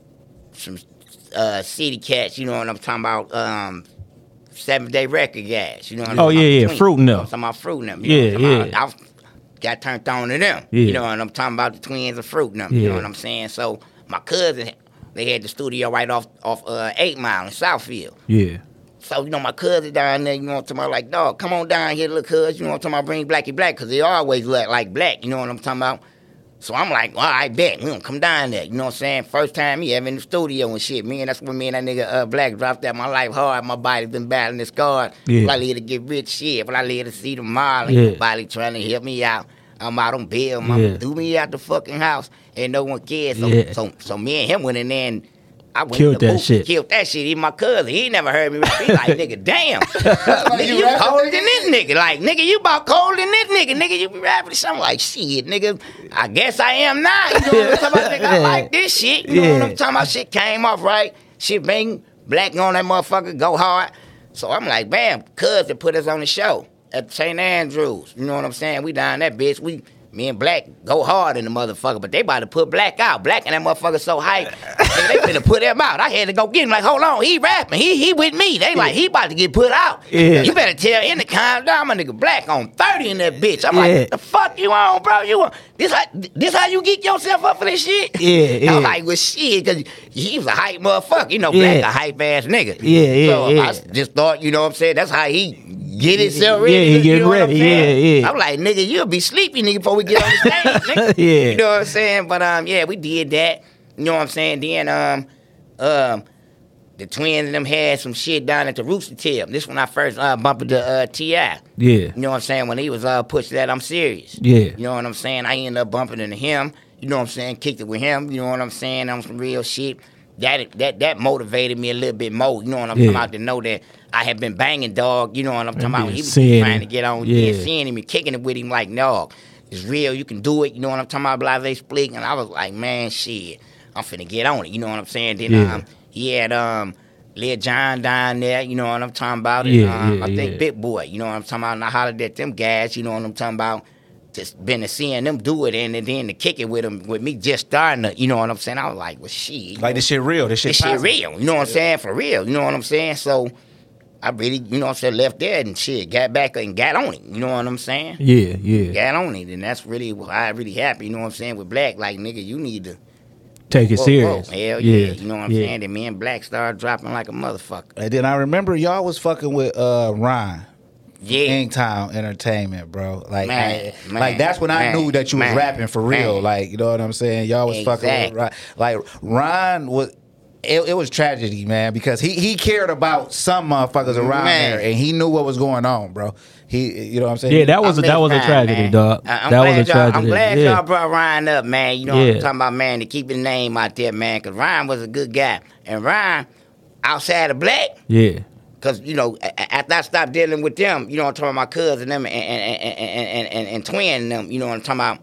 some uh, city cats, you know what I'm talking about? Um, Seventh Day Record guys, you know what I'm Oh, talking yeah, about? yeah, Twins, Fruit and you know them. what I'm talking about Fruit and them. Yeah, you know what I'm talking yeah. about? I was, got turned on to them. Yeah. You know what I'm talking about? The twins and Fruit and them. You Yeah. know what I'm saying? So my cousin, they had the studio right off off uh, Eight Mile in Southfield. Yeah. So, you know, my cousin down there, you know what I'm talking about? Like, dog, come on down here, look, cuz, you know what I'm talking about? Bring Blackie Black, because they always look like Black, you know what I'm talking about? So I'm like, all right, bet, we gonna come down there, you know what I'm saying? First time he ever in the studio and shit, man, that's when me and that nigga uh, Black dropped out. My life hard, my body been battling this scarred. Yeah. But I live to get rich shit, but I live to see the mile, and Yeah. nobody trying to help me out. I'm out on bail, mama, Yeah. threw me out the fucking house, and no one cared. So, Yeah. so, so me and him went in there and I went Killed in the that booth, shit. Killed that shit. Even my cousin, he never heard me rap. He like, nigga, damn. nigga, you you rapping, colder nigga? than this nigga. Like, nigga, you about colder than this nigga. Nigga, you be rapping this. I'm like, shit, nigga, I guess I am now. You know what I'm talking about? Nigga, I like this shit. You know what Yeah. I'm talking about? Shit came off right. Shit bang, Black on that motherfucker, go hard. So I'm like, bam, cousin put us on the show at Saint Andrews. You know what I'm saying? We down that bitch. We Me and Black go hard in the motherfucker, but they about to put Black out. Black and that motherfucker so hype, nigga, they finna put him out. I had to go get him. Like, hold on, he rapping, he he with me. They like, he about to get put out. Yeah. You better tell in the calm down, my nigga. Black on thirty in that bitch. I'm Yeah. like, the fuck you on, bro? You on this? How, this how you get yourself up for this shit? Yeah, yeah. I'm like, well, shit, cause he was a hype motherfucker. You know, Yeah. Black a hype ass nigga. Yeah, yeah, so yeah. I just thought, you know what I'm saying? That's how he get himself ready. Yeah, he you getting know what I'm ready. saying? Yeah, yeah. I'm like, nigga, you'll be sleepy, nigga, before we get on the stage, nigga. Yeah. You know what I'm saying? But um, yeah, we did that. You know what I'm saying? Then um, um, the twins and them had some shit down at the Rooster Tail. This when I first uh bumped into uh T I. Yeah. You know what I'm saying? When he was uh pushed that, I'm serious. Yeah. You know what I'm saying? I ended up bumping into him. You know what I'm saying? Kicked it with him. You know what I'm saying? On some real shit. That that that motivated me a little bit more. You know what I'm Yeah. talking about? To know that I had been banging dog. You know what I'm talking about? been He was seeing trying him. to get on, Yeah. yeah, seeing him and kicking it with him like, no, it's real. You can do it. You know what I'm talking about? Blase Split. And I was like, man, shit, I'm finna get on it. You know what I'm saying? Then Yeah. um, he had um. Lil John down there, you know what I'm talking about? And, Yeah, um, yeah, I think yeah. Big Boy, you know what I'm talking about? And I hollered at them guys, you know what I'm talking about? Just been to seeing them do it, and then to kick it with them, with me just starting to, you know what I'm saying? I was like, well, shit. Like this shit real. This shit This shit possible. real, you know what I'm saying? For real, you know what I'm saying? So I really, you know what I'm saying, left there and shit, got back and got on it, you know what I'm saying? Yeah, yeah. Got on it, and that's really why I really happy, you know what I'm saying, with Black. Like, nigga, you need to. Take it Whoa, serious. whoa, hell yeah. yeah. You know what I'm yeah. saying? Then me and Black started dropping like a motherfucker. And then I remember y'all was fucking with uh Ron. Yeah. Inktown Entertainment, bro. Like, Man, I- man, like that's when I man, knew that you was man, rapping for real. man. Like, you know what I'm saying? Y'all was fucking with Exactly. Ron. Like, Ron was. It, it was tragedy, man, because he, he cared about some motherfuckers around Man. there, and he knew what was going on, bro. He, you know what I'm saying? Yeah, that was a, I'm that was a big tragedy, fan, dog. man. I- I'm that glad was a y'all- tragedy. I'm glad yeah. y'all brought Ryan up, man. You know what Yeah. I'm talking about, man, to keep his name out there, man, because Ryan was a good guy. And Ryan, outside of Black, Yeah. because, you know, a- a- after I stopped dealing with them, you know what I'm talking about, my cousin them and, and, and, and, and, and twin and them, you know what I'm talking about,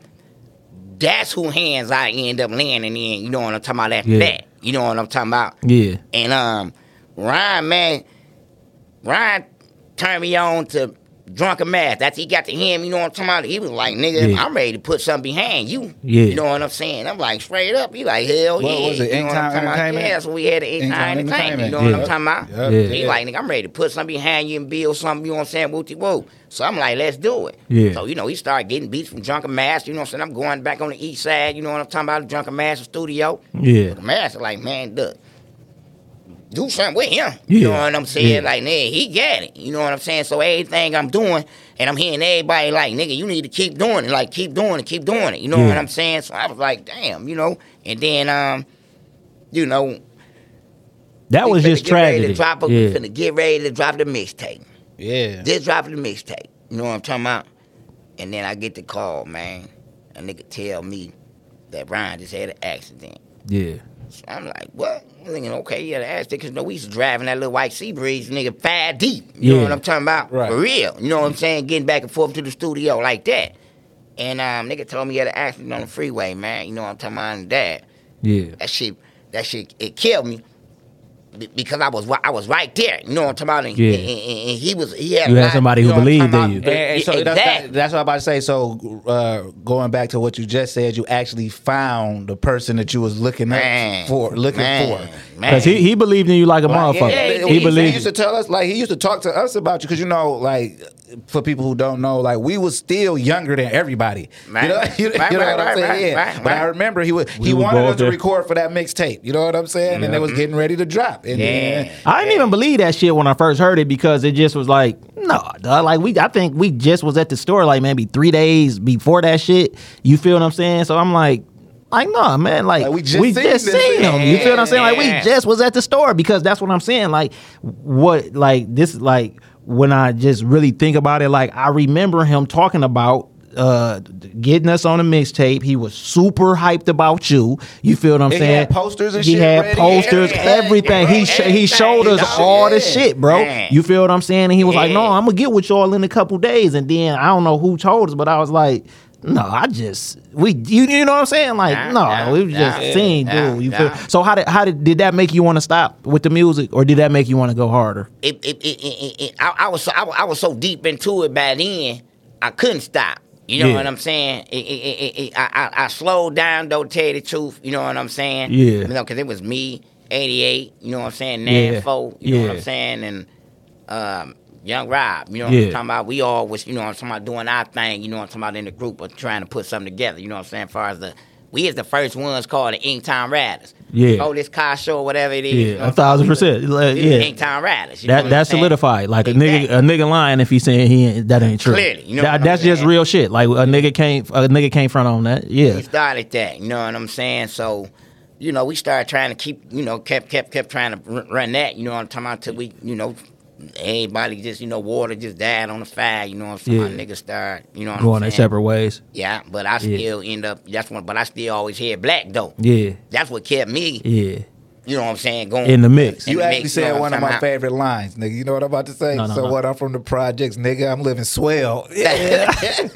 that's who hands I end up landing in, you know what I'm talking about, after Yeah. that. You know what I'm talking about? Yeah. And um, Ryan, man, Ryan turned me on to Drunken Mass. That's he got to him, you know what I'm talking about? He was like, nigga, Yeah. I'm ready to put something behind you. Yeah. You know what I'm saying? I'm like, straight up. He like, hell What yeah. was it, You know what I'm Inktown talking about? Entertainment? Yeah, that's what we had, the Inktown Inktown Entertainment. You know Entertainment. what I'm talking about? Yeah. He Yeah. like, nigga, I'm ready to put something behind you and build something, you know what I'm saying? Wooty woo. So I'm like, let's do it. Yeah. So, you know, he started getting beats from Drunken Master, you know what I'm saying? I'm going back on the east side, you know what I'm talking about, the Drunken Master studio. Yeah. Drunken Master like, man, look, do something with him. You Yeah. know what I'm saying? Yeah. Like, nigga, he got it. You know what I'm saying? So everything I'm doing, and I'm hearing everybody like, nigga, you need to keep doing it. Like, keep doing it, keep doing it. You know Yeah. what I'm saying? So I was like, damn, you know. And then, um, you know, That we was finna just get ready tragedy. To drop a, yeah. We finna get ready to drop the mixtape. Yeah. Just drop the mixtape. You know what I'm talking about? And then I get the call, man. A nigga tell me that Ryan just had an accident. Yeah. So I'm like, what? I'm thinking, okay, yeah, the accident, because you know, we used to drive in that little white sea breeze, nigga, five deep. You Yeah. know what I'm talking about? Right. For real. You know what I'm saying? Getting back and forth to the studio like that. And um, nigga told me he had an accident on the freeway, man. You know what I'm talking about? And that. Yeah. That shit, that shit, it killed me. be- Because I was I was right there, you know what I'm talking about? And, Yeah. and, and, and he was he had You a had lot, somebody you who know what I'm believed talking in about? you. And, and so that's, Exactly. that, that's what I'm about to say. So uh, going back to what you just said, you actually found the person that you was looking up Man, for, looking man, for. man. Because he, he believed in you like a Like, motherfucker. yeah, he, he- he he believed. used to tell us, like he used to talk to us about you, because you know, like for people who don't know, like we was still younger than everybody. Right. You know, you, Right, you know right, what I'm right, saying? right, yeah. right, But I right. remember he was We he would wanted go us up to there. record for that mixtape. You know what I'm saying? And they was getting ready to drop. And Yeah. then I didn't even believe that shit when I first heard it, because it just was like, no, dog. Like we, I think we just was at the store like maybe three days before that shit. You feel what I'm saying? So I'm like, like no, man, like, Like, we we just just, seen this seen shit. him. You feel what I'm saying? Like we Yeah. just was at the store, because that's what I'm saying. Like what, like this, like when I just really think about it, like I remember him talking about uh getting us on a mixtape. He was super hyped about you. You feel what I'm He saying? had posters and he shit had ready. posters, Everything. everything. He sh- he showed us Everything. all the Yeah. shit, bro. Man. You feel what I'm saying? And he was like, "No, Yeah. I'm gonna get with y'all in a couple days." And then I don't know who told us, but I was like, "No, I just we you you know what I'm saying? Like, Nah, no, nah, we was just nah, seen, nah, dude. You nah. feel? So how did how did did that make you want to stop with the music, or did that make you want to go harder? it, it, it, it, it, it- I, I was so, I, was- I was so deep into it by then, I couldn't stop. You know Yeah. what I'm saying? It, it, it, it, I, I, I slowed down, though, to tell you the truth. You know what I'm saying? Yeah. You know, because it was me, eighty-eight, you know what I'm saying? Yeah. nine four, you know what Yeah. I'm saying? And um, Young Rob, you know what Yeah. I'm talking about? We all was, you know what I'm talking about, doing our thing, you know what I'm talking about, in the group of trying to put something together, you know what I'm saying? As far as the, we is the first ones called the Inktown Riders. Yeah. Oh, this car show or whatever it is. you know Yeah, what a I'm talking thousand about? We percent. was- Like, we yeah. was Inktown Riders. You know That what that's I'm saying? solidified. Like a Exactly. nigga, a nigga lying if he's saying he ain't, that ain't true. Clearly, you know That- what I'm that's just saying? real shit. Like a nigga can't a nigga can't front on that. Yeah, We started that, you know what I'm saying? So, you know, we started trying to keep, you know, kept, kept, kept trying to r- run that, you know what I'm talking about, till we, you know, everybody just, you know, water just died on the fire, you know what I'm saying? Yeah. Niggas start, you know what going I'm their saying? separate ways. Yeah, but I still end up, that's one, but I still always hear black, though. Yeah, That's what kept me, yeah. you know what I'm saying, going. In the mix. in you the actually mix, you know said what one I'm of my talking about? favorite lines, nigga. You know what I'm about to say? No, no, so no. what? I'm from the projects, nigga. I'm living swell. Yeah.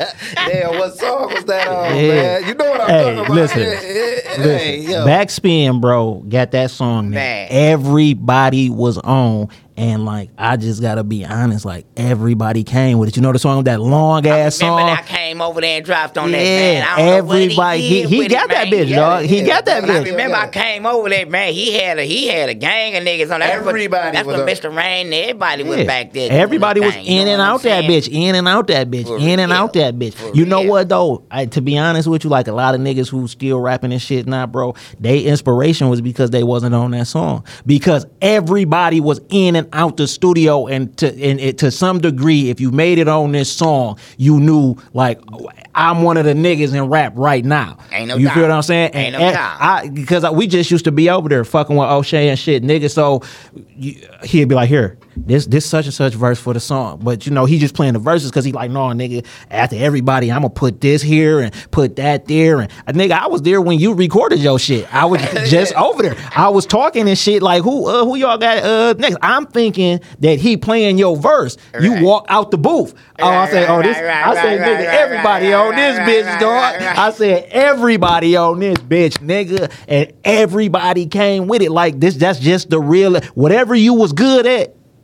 Damn, what song was that on, Yeah. man? You know what I'm Hey, talking about? listen. Yeah, yeah, Listen, hey, yo. Backspin, bro, got that song that Man. everybody was on, and like I just gotta be honest, like everybody came with it. You know the song, that long ass Remember song. that I came over there and dropped on that, Yeah, man. I don't know what everybody- he, he- did he with got it, that man. bitch, He dog. had- He got that But I bitch. remember I came over there, man. He had a he had a gang of niggas on that. Everybody That's was when a- Mister Rain, everybody was Yeah. back there. doing Everybody their was thing, you in know and what I'm out that saying? bitch, in and out that bitch, For in and real. out that bitch. For You know real. what though? I, to be honest with you, like a lot of niggas who still rapping and shit now, bro, they inspiration was because they wasn't on that song. Because everybody was in and out the studio, and to and it, to some degree, if you made it on this song, you knew like I'm one of the niggas in rap right now. Ain't no you doubt. feel what I'm saying? Ain't And- no and doubt. I because I, we just used to be over there fucking with O'Shea and shit, nigga. So you, he'd be like, here, this this such and such verse for the song, but you know he just playing the verses because he like, no, nigga. After everybody, I'm gonna put this here and put that there, and uh, nigga, I was there when you recorded your shit. I was just over there. I was talking and shit like, who uh, who y'all got uh, next? I'm thinking that he playing your verse. You Right. walk out the booth. Oh, I Right, say, oh right, this. right, I say, right, nigga, right, everybody right, on right, this right, bitch, right, dog. right, right. I said everybody on this bitch, nigga, and everybody came with it. Like this, that's just the real. Whatever you was good at,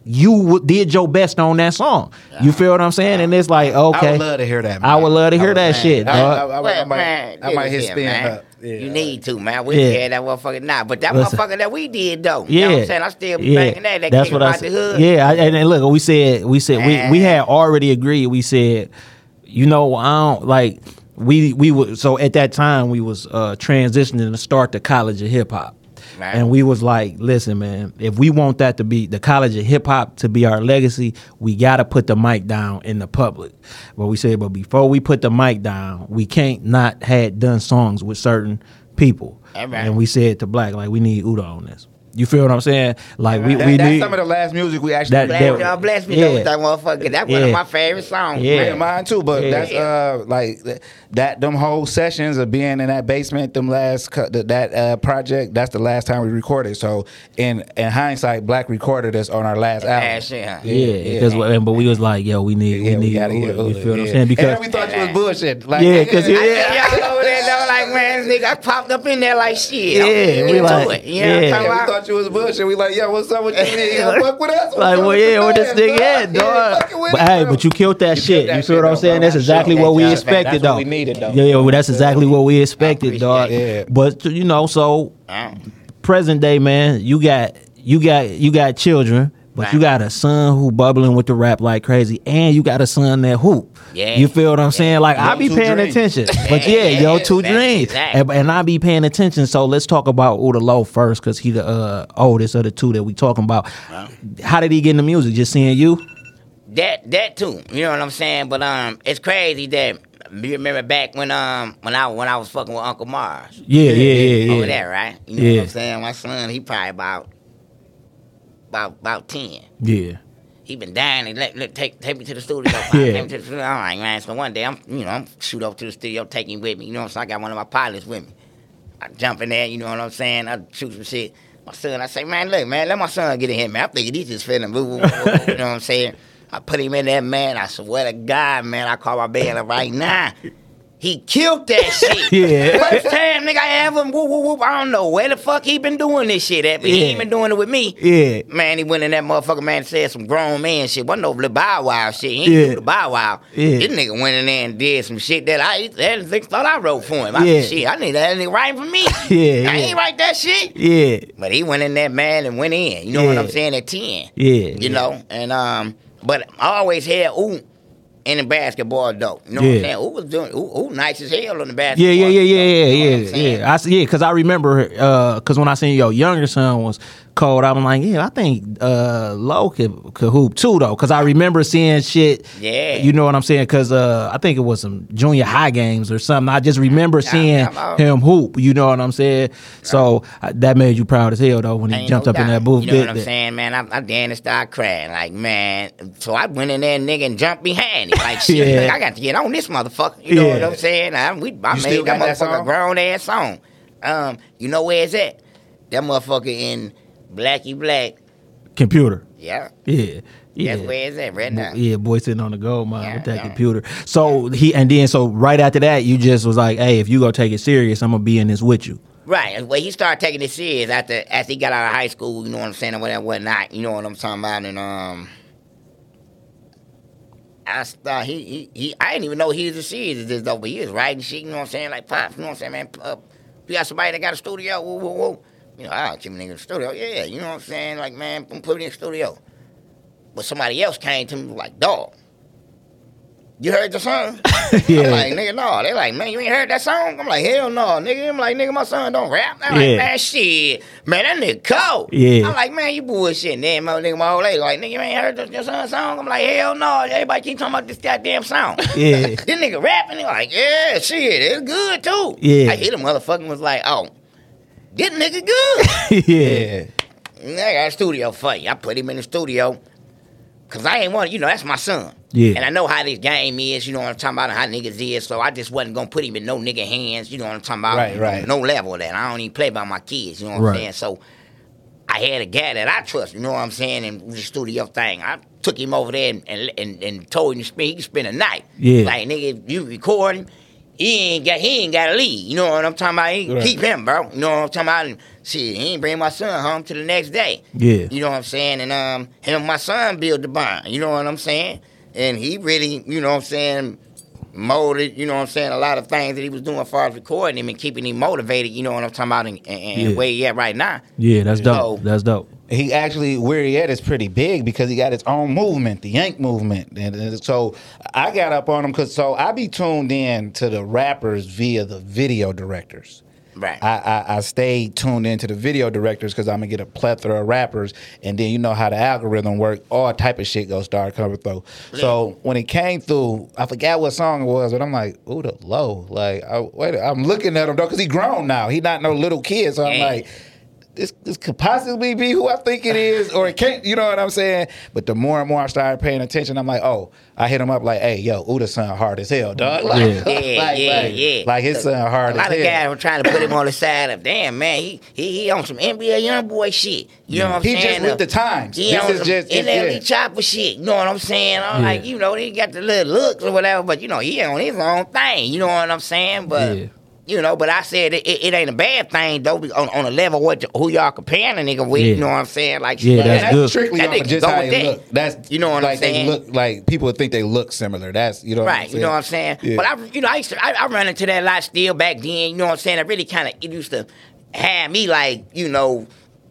you w- did your best on that song. You feel what I'm saying? And it's like, okay, I would love to hear that. Man. I would love to hear that shit. I, dog. I, I, I, Well, might, man, I might hit listen, spin man. up. Yeah. You need to, man. We Yeah. had that motherfucker now, but that Listen. motherfucker that we did though. Yeah, You know what I'm saying? I still be yeah. banging that. That That's came what I out the said. hood. Yeah, I, and, and look, we said we said we, we had already agreed. We said, you know, I don't like we we would. So at that time, we was uh, transitioning to start the College of Hip Hop. Right. And we was like, listen, man, if we want that to be the College of Hip Hop to be our legacy, we got to put the mic down in the public. But we said, but before we put the mic down, we can't not had done songs with certain people. All right. And we said to Black, like, we need Uda on this. You feel what I'm saying? Like we, That- we that's need some of the last music we actually That- Bless, that- y'all bless me yeah. though with that motherfucker. That one Yeah. of my favorite songs. Yeah. Yeah, Man. mine too. But Yeah. that's uh like th- that. Them whole sessions of being in that basement, them last cu- th- that uh, project. That's the last time we recorded. So in in hindsight, Black recorded us on our last album. Last year, huh? yeah, because but we was like, yo, we need Yeah, we we need gotta Uda. get You Uda, feel what I'm yeah. saying? And Because then we thought you was bullshit. Like, Yeah, nigga, 'cause you- I Yeah. tell y'all over there, though, like, man, nigga, I popped up in there like shit. Yeah, I'm we into like- it. You know yeah. what I'm Yeah, talking we about? thought you was bullshit. We like, yo, what's up with you? Yeah, fuck with us. What's like, up well, with yeah, the what this fans, nigga at, Yeah, dog? fucking with But us, hey, bro. but you killed that You shit. killed that You feel shit, what I'm though, saying? bro. That's I exactly appreciate what we that. expected, That's though. what we needed, though. Yeah, yeah, well, that's exactly what we expected, dog. Yeah. But you know, so Uh, present day, man, you got you got you got children, but you got a son who bubbling with the rap like crazy, and you got a son that hoop. Yeah. You feel what I'm saying? Like I Yo be two paying dreams. attention, but Yeah, yeah, yeah, yo, yeah, two that's dreams, exactly. and, and I be paying attention. So let's talk about Uda Low first, cause he the uh, oldest of the two that we talking about. How did he get into music? Just seeing you? That that too, you know what I'm saying? But um, it's crazy that you remember back when um when I when I was fucking with Uncle Mars. Yeah, yeah, yeah, Over yeah. there, right? You know Yeah. what I'm saying? My son, he probably about about about ten. Yeah. He been dying to let, let take take me to the studio. Yeah. Take me to the studio. I'm like, man. So one day I'm you know I'm shoot over to the studio, take him with me. You know what I'm saying? I got one of my pilots with me. I jump in there. You know what I'm saying? I shoot some shit. My son, I say, man, look, man, let my son get in here, man. I'm thinking he's just finna move. You know what I'm saying? I put him in there, man. I swear to God, man, I call my bailiff right now. He killed that shit. Yeah. First time, nigga, I ever whoop, whoop, whoop. I don't know where the fuck he been doing this shit at, but he Yeah. ain't been doing it with me. Yeah. Man, he went in that motherfucker, man, and said some grown man shit. Wasn't no little Bow Wow shit. He ain't Yeah. do the Bow Wow. Yeah. This nigga went in there and did some shit that I that nigga thought I wrote for him. I Yeah. said, shit, I need that nigga writing for me. Yeah, I yeah. ain't write that shit. Yeah. But he went in there, man, and went in. You know what Yeah. I'm saying? At ten. Yeah. You know? And um, but I always had ooh in the basketball though. You know what Yeah. I'm saying? Ooh was doing ooh, ooh nice as hell on the basketball. Yeah, yeah, yeah, yeah, yeah, You know what I'm yeah, saying? yeah. I s- yeah, cause I remember, uh, cause when I seen your younger son was cold, I'm like, yeah, I think uh, Low could, could hoop too though, cause I remember seeing shit. Yeah. You know what I'm saying? Cause uh, I think it was some junior high games or something. I just remember seeing yeah, I'm- him hoop. You know what I'm saying? So uh, that made you proud as hell though when he Ain't jumped no up in doubt. that booth. You know what did I'm that. saying, man? I, I damn near started crying. Like, man. So I went in there, nigga, and jumped behind him. Like, shit, Yeah. like, I got to get on this motherfucker. You know Yeah. what I'm saying? I, we, I You made still that got that motherfucker song? grown ass song. Um, you know where it's at? That motherfucker in Blackie Black. Computer. Yeah. Yeah. Yeah. That's where it's at right now. Yeah, boy sitting on the gold mine Yeah, with that yeah. computer. So he and then so right after that, you just was like, "Hey, if you gonna take it serious, I'm gonna be in this with you." Right. Well, he started taking it serious after after he got out of high school. You know what I'm saying, and whatever, whatnot. You know what I'm talking about, and um. I thought he, he, he, I didn't even know he was as serious as this though, but he was writing shit, you know what I'm saying? Like, Pops, you know what I'm saying, man? Uh, you got somebody that got a studio? Woo, woo, woo. You know, I'll keep a nigga in the studio. Yeah, you know what I'm saying? Like, man, put me in the studio. But somebody else came to me like, dog, you heard the song? Yeah. I'm like, nigga, no. They like, man, you ain't heard that song? I'm like, hell no, nigga. I'm like, nigga, my son don't rap. I'm Yeah. like, man, shit. Man, that nigga cold. Yeah. I'm like, man, you bullshitting. Then my nigga, my old lady, like, nigga, you ain't heard your son's song? I'm like, hell no. Everybody keep talking about this goddamn song. Yeah. This nigga rapping. He like, yeah, shit, it's good too. Yeah. I hit him, motherfucker was like, oh, this nigga good. yeah. I got a studio for you. I put him in the studio. Cause I ain't want, you know, that's my son. Yeah. And I know how this game is, you know what I'm talking about, and how niggas is, so I just wasn't gonna put him in no nigga hands, you know what I'm talking about. Right, right. No level of that. I don't even play by my kids, you know what Right. I'm saying? So I had a guy that I trust, you know what I'm saying, and the studio thing. I took him over there and and, and, and told him to spend, he could spend a night. Yeah. Like, nigga, if you recording, he ain't got he ain't got to leave. You know what I'm talking about? He, Right. Keep him, bro. You know what I'm talking about? Shit, he ain't bring my son home till the next day. Yeah. You know what I'm saying? And um, him and my son built the barn. You know what I'm saying? And he really, you know what I'm saying, molded, you know what I'm saying, a lot of things that he was doing as far as recording him and keeping him motivated, you know what I'm talking about, and, and, and Yeah. where he at right now. Yeah, that's dope. So- That's dope. He actually, where he at is pretty big because he got his own movement, the Yank movement. And, and so I got up on him because so I be tuned in to the rappers via the video directors. Right. I, I, I stayed tuned into the video directors because I'm going to get a plethora of rappers. And then you know how the algorithm work. All type of shit goes start coming through. So when it came through, I forgot what song it was, but I'm like, ooh, the low. Like, I, wait, I'm looking at him, though, because he grown now. He not no little kid. So I'm Yeah. like, this this could possibly be who I think it is, or it can't. You know what I'm saying? But the more and more I started paying attention, I'm like, oh, I hit him up like, hey, yo, Uda son hard as hell, dog. Like, Yeah. Yeah, like, yeah, like, yeah. like his son hard A lot as of hell. guys were trying to put him on the side of, damn, man, he he, he on some N B A young boy shit. You know what I'm He saying? just with Uh, the times. He This on is some just- it's- N L E yeah. chopper shit. You know what I'm saying? I'm Yeah. like, you know, he got the little looks or whatever, but you know, he on his own thing. You know what I'm saying? But Yeah. you know, but I said it, it, it ain't a bad thing though, on, on a level what you- who y'all comparing a nigga with. Yeah. You know what I'm saying? Like, Yeah, shit, that's That's good. strictly That off nigga of just go how with they that. look. That's You know what I'm like saying? They look like people would think they look similar. That's you know what I'm Right, saying? you know what I'm saying? Yeah. But I, you know, I used to, I, I run into that a lot still back then. You know what I'm saying? It really kind of, it used to have me like, you know,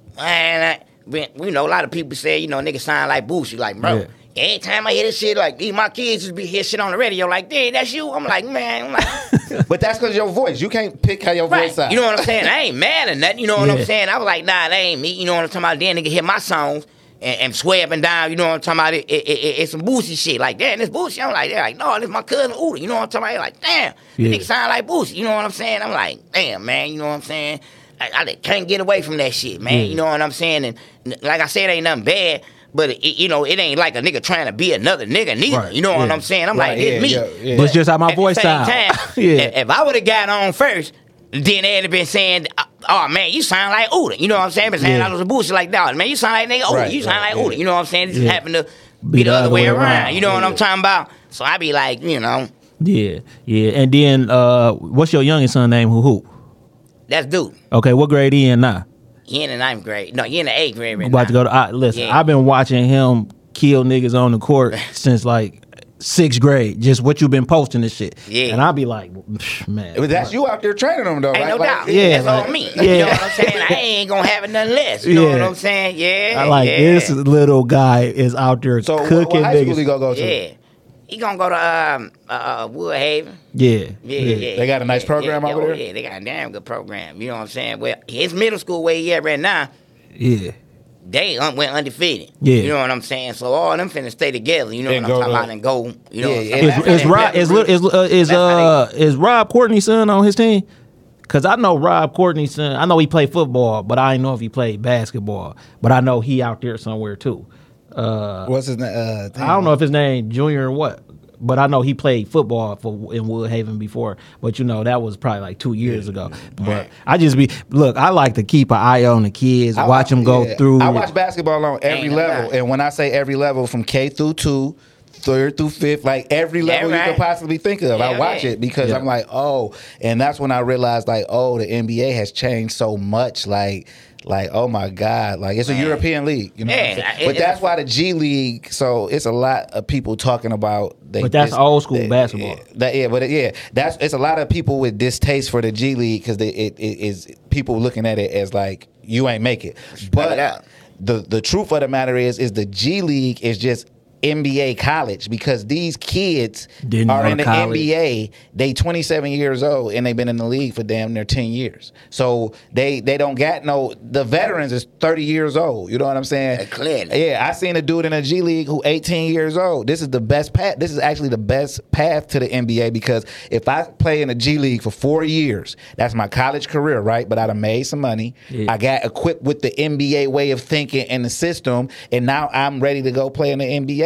man, I, when- you know, a lot of people say, you know, nigga sound like Boosie, like, bro. Yeah. Every time I hear this shit, like, these my kids just be hear shit on the radio, like, Dad, that's you. I'm like, man, I'm like, But that's because your voice. You can't pick how your right. voice sounds. You know what I'm saying? I ain't mad or nothing. You know what Yeah. I'm saying? I was like, nah, that ain't me. You know what I'm talking about? Then nigga hear my songs and, and swear up and down. You know what I'm talking about? It, it, it, it's some Boosie shit. Like, damn, this Boosie. I'm like, they're like, no, this my cousin Uda. You know what I'm talking about? They're like, damn, Yeah. this nigga sound like Boosie. You know what I'm saying? I'm like, damn, man. You know what I'm saying? I, I can't get away from that shit, man. Yeah. You know what I'm saying? And like I said, ain't nothing bad. But it, you know, it ain't like a nigga trying to be another nigga neither. Right, You know what yeah. I'm saying? I'm Right, like, it's yeah, me. yeah, yeah. But it's just how my At the voice same sound. time, Yeah. if, if I would have got on first, then they'd have been saying, "Oh man, you sound like Uda." You know what I'm saying? But saying Yeah. I was a Boosie like that, man. You sound like nigga Uda. Right, you sound right, like Uda. yeah. You know what I'm saying? This Yeah. happened to be, the other way around. You know what I'm talking about? So I be like, you know, Yeah, yeah. And then, uh, what's your youngest son name? Who who? that's dude. Okay, what grade he in now? He in the ninth grade. No, he in the eighth grade right About now. to go to. I, listen, Yeah. I've been watching him kill niggas on the court since like sixth grade. Just what you been posting this shit. Yeah. And I be like, psh, man. But that's you out there training them though, Ain't right? no Like, doubt. yeah, that's like- on me. yeah. You know what I'm saying? I ain't gonna have it nothing less. You know Yeah. what I'm saying? Yeah. I like yeah. this little guy is out there So what, cooking what high school niggas. he gonna go to? Yeah. He gonna go to um uh Woodhaven. Yeah, Yeah, yeah. They got a nice yeah, program yeah, over oh, there? Yeah, they got a damn good program. You know what I'm saying? Well, his middle school where he at right now, yeah. they un- went undefeated. Yeah. You know what I'm saying? So all them finna stay together. You know And what I'm go talking to- about? And go. You know Yeah, what I'm yeah. talking Is about? is Rob is li- is uh, is That's how uh is Rob Courtney's son on his team? Cause I know Rob Courtney's son. I know he played football, but I didn't know if he played basketball. But I know he out there somewhere too. Uh, What's his name? Uh, I don't know if his name Junior or what, but I know he played football for in Woodhaven before. But you know that was probably like two years ago. But I just be look. I like to keep an eye on the kids, I- watch them go yeah. through. I watch basketball on every Ain't no level, doubt. and when I say every level, from K through two, third through fifth, like every level you right. could possibly think of, I Yeah, watch right. it because Yeah. I'm like, oh, and that's when I realized, like, oh, the N B A has changed so much, like. Like, oh my God, like it's a European league, you know. what I'm Yeah, saying? it- but that's it's- why the G League. So it's a lot of people talking about. They, But that's dis- old school they- basketball. That yeah, but it, yeah, that's it's a lot of people with distaste for the G League because it, it is people looking at it as like you ain't make it. But it out. the the truth of the matter is, is the G League is just N B A college because these kids Didn't are go in to the college. N B A. They twenty-seven years old and they've been in the league for damn near ten years. So they they don't got no. The veterans is thirty years old. You know what I'm saying? Uh, clearly. Yeah, I seen a dude in a G League who eighteen years old. This is the best path. This is actually the best path to the N B A because if I play in a G League for four years, that's my college career, right? But I done made some money. Yeah. I got equipped with the N B A way of thinking and the system, and now I'm ready to go play in the N B A.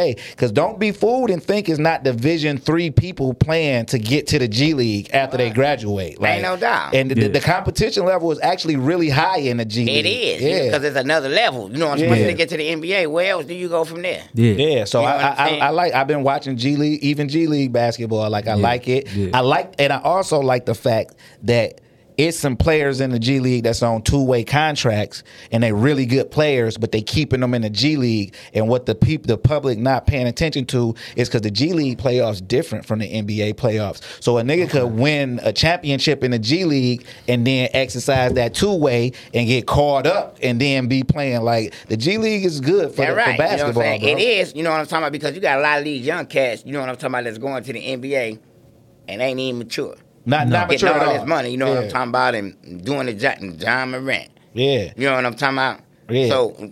A. Because don't be fooled and think it's not Division three people playing to get to the G League after they graduate. Like, Ain't no doubt. And the, Yeah. the competition level is actually really high in the G League. It is, Yeah. because it's another level. You know, once Yeah. you get to the N B A, where else do you go from there? Yeah. Yeah, so You know I, what I'm I, saying? I like I've been watching G League, even G League basketball. Like I like it. yeah. I like, and I also like the fact that it's some players in the G League that's on two way contracts, and they're really good players, but they keeping them in the G League. And what the people, the public, not paying attention to is because the G League playoffs different from the N B A playoffs. So a nigga could win a championship in the G League and then exercise that two way and get caught up and then be playing. Like the G League is good for, Yeah, the, right. for You know what I'm basketball. saying? bro. It is. You know what I'm talking about? Because you got a lot of these young cats. You know what I'm talking about? That's going to the N B A and ain't even mature. Not, not Getting mature all at this all. money. You know what Yeah. I'm talking about? And doing the John, John Morant. Yeah. You know what I'm talking about? Yeah. So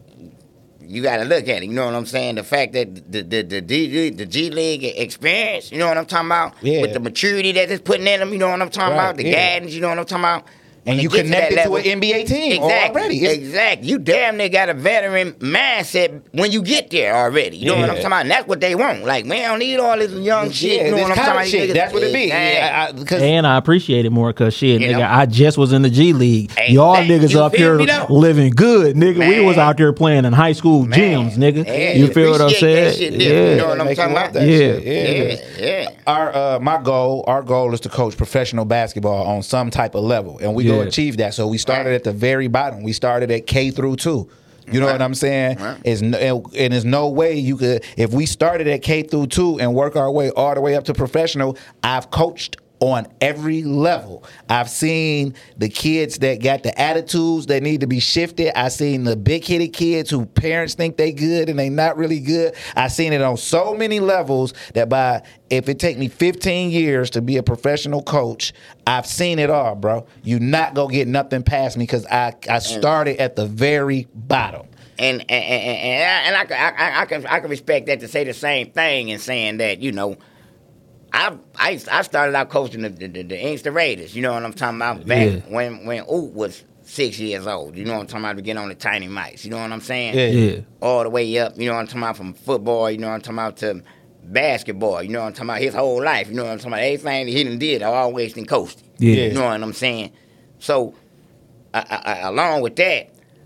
you got to look at it. You know what I'm saying? The fact that the the the, the, the G League experience. You know what I'm talking about? Yeah. With the maturity that it's putting in them. You know what I'm talking Right, about? The yeah. guidance. You know what I'm talking about? And When you they get to that connected to, level- an N B A team Exactly. already. It's- Exactly. You damn near got a veteran mindset when you get there already. You know what I'm Yeah. talking about? And that's what they want. Like, man, I don't need all this young shit. Yeah, You know this what I'm talking college about? shit. Niggas- That's what it be. Exactly. Yeah, I, I, 'cause- And I appreciate it more because shit, You nigga, know? I just was in the G League. Y'all Exactly. niggas You up feel here me, though? living good, nigga. We Man. was out there playing in high school Man. gyms, nigga. Yeah, you feel what I'm appreciate that saying? shit different. You know what I'm Make you talking want about? that Yeah. shit. Yeah, yeah. Our uh, my goal, our goal is to coach professional basketball on some type of level, and we go Yeah. achieve that. So we started at the very bottom. We started at K through two. You know Right. what I'm saying? Right. It's no, and, and there's no way you could if we started at K through two and work our way all the way up to professional. I've coached on every level. I've seen the kids that got the attitudes that need to be shifted. I've seen the big-headed kids who parents think they good and they not really good. I've seen it on so many levels that by if it take me fifteen years to be a professional coach, I've seen it all, bro. You not gonna get nothing past me because I, I started at the very bottom. And and and, and, I, and I, can- I, I, I can I can respect that to say the same thing and saying that, you know, I I I started out coaching the the, the, the Inkster Raiders. You know what I'm talking about? Back Yeah. when when Oot was six years old. You know what I'm talking about? To get on the tiny mics. You know what I'm saying? Yeah. Yeah. All the way up. You know what I'm talking about? From football. You know what I'm talking about to basketball. You know what I'm talking about? His whole life. You know what I'm talking about? Everything that he done did, I always done coached. Yeah. You know what I'm saying? So, I, I, I, along with that,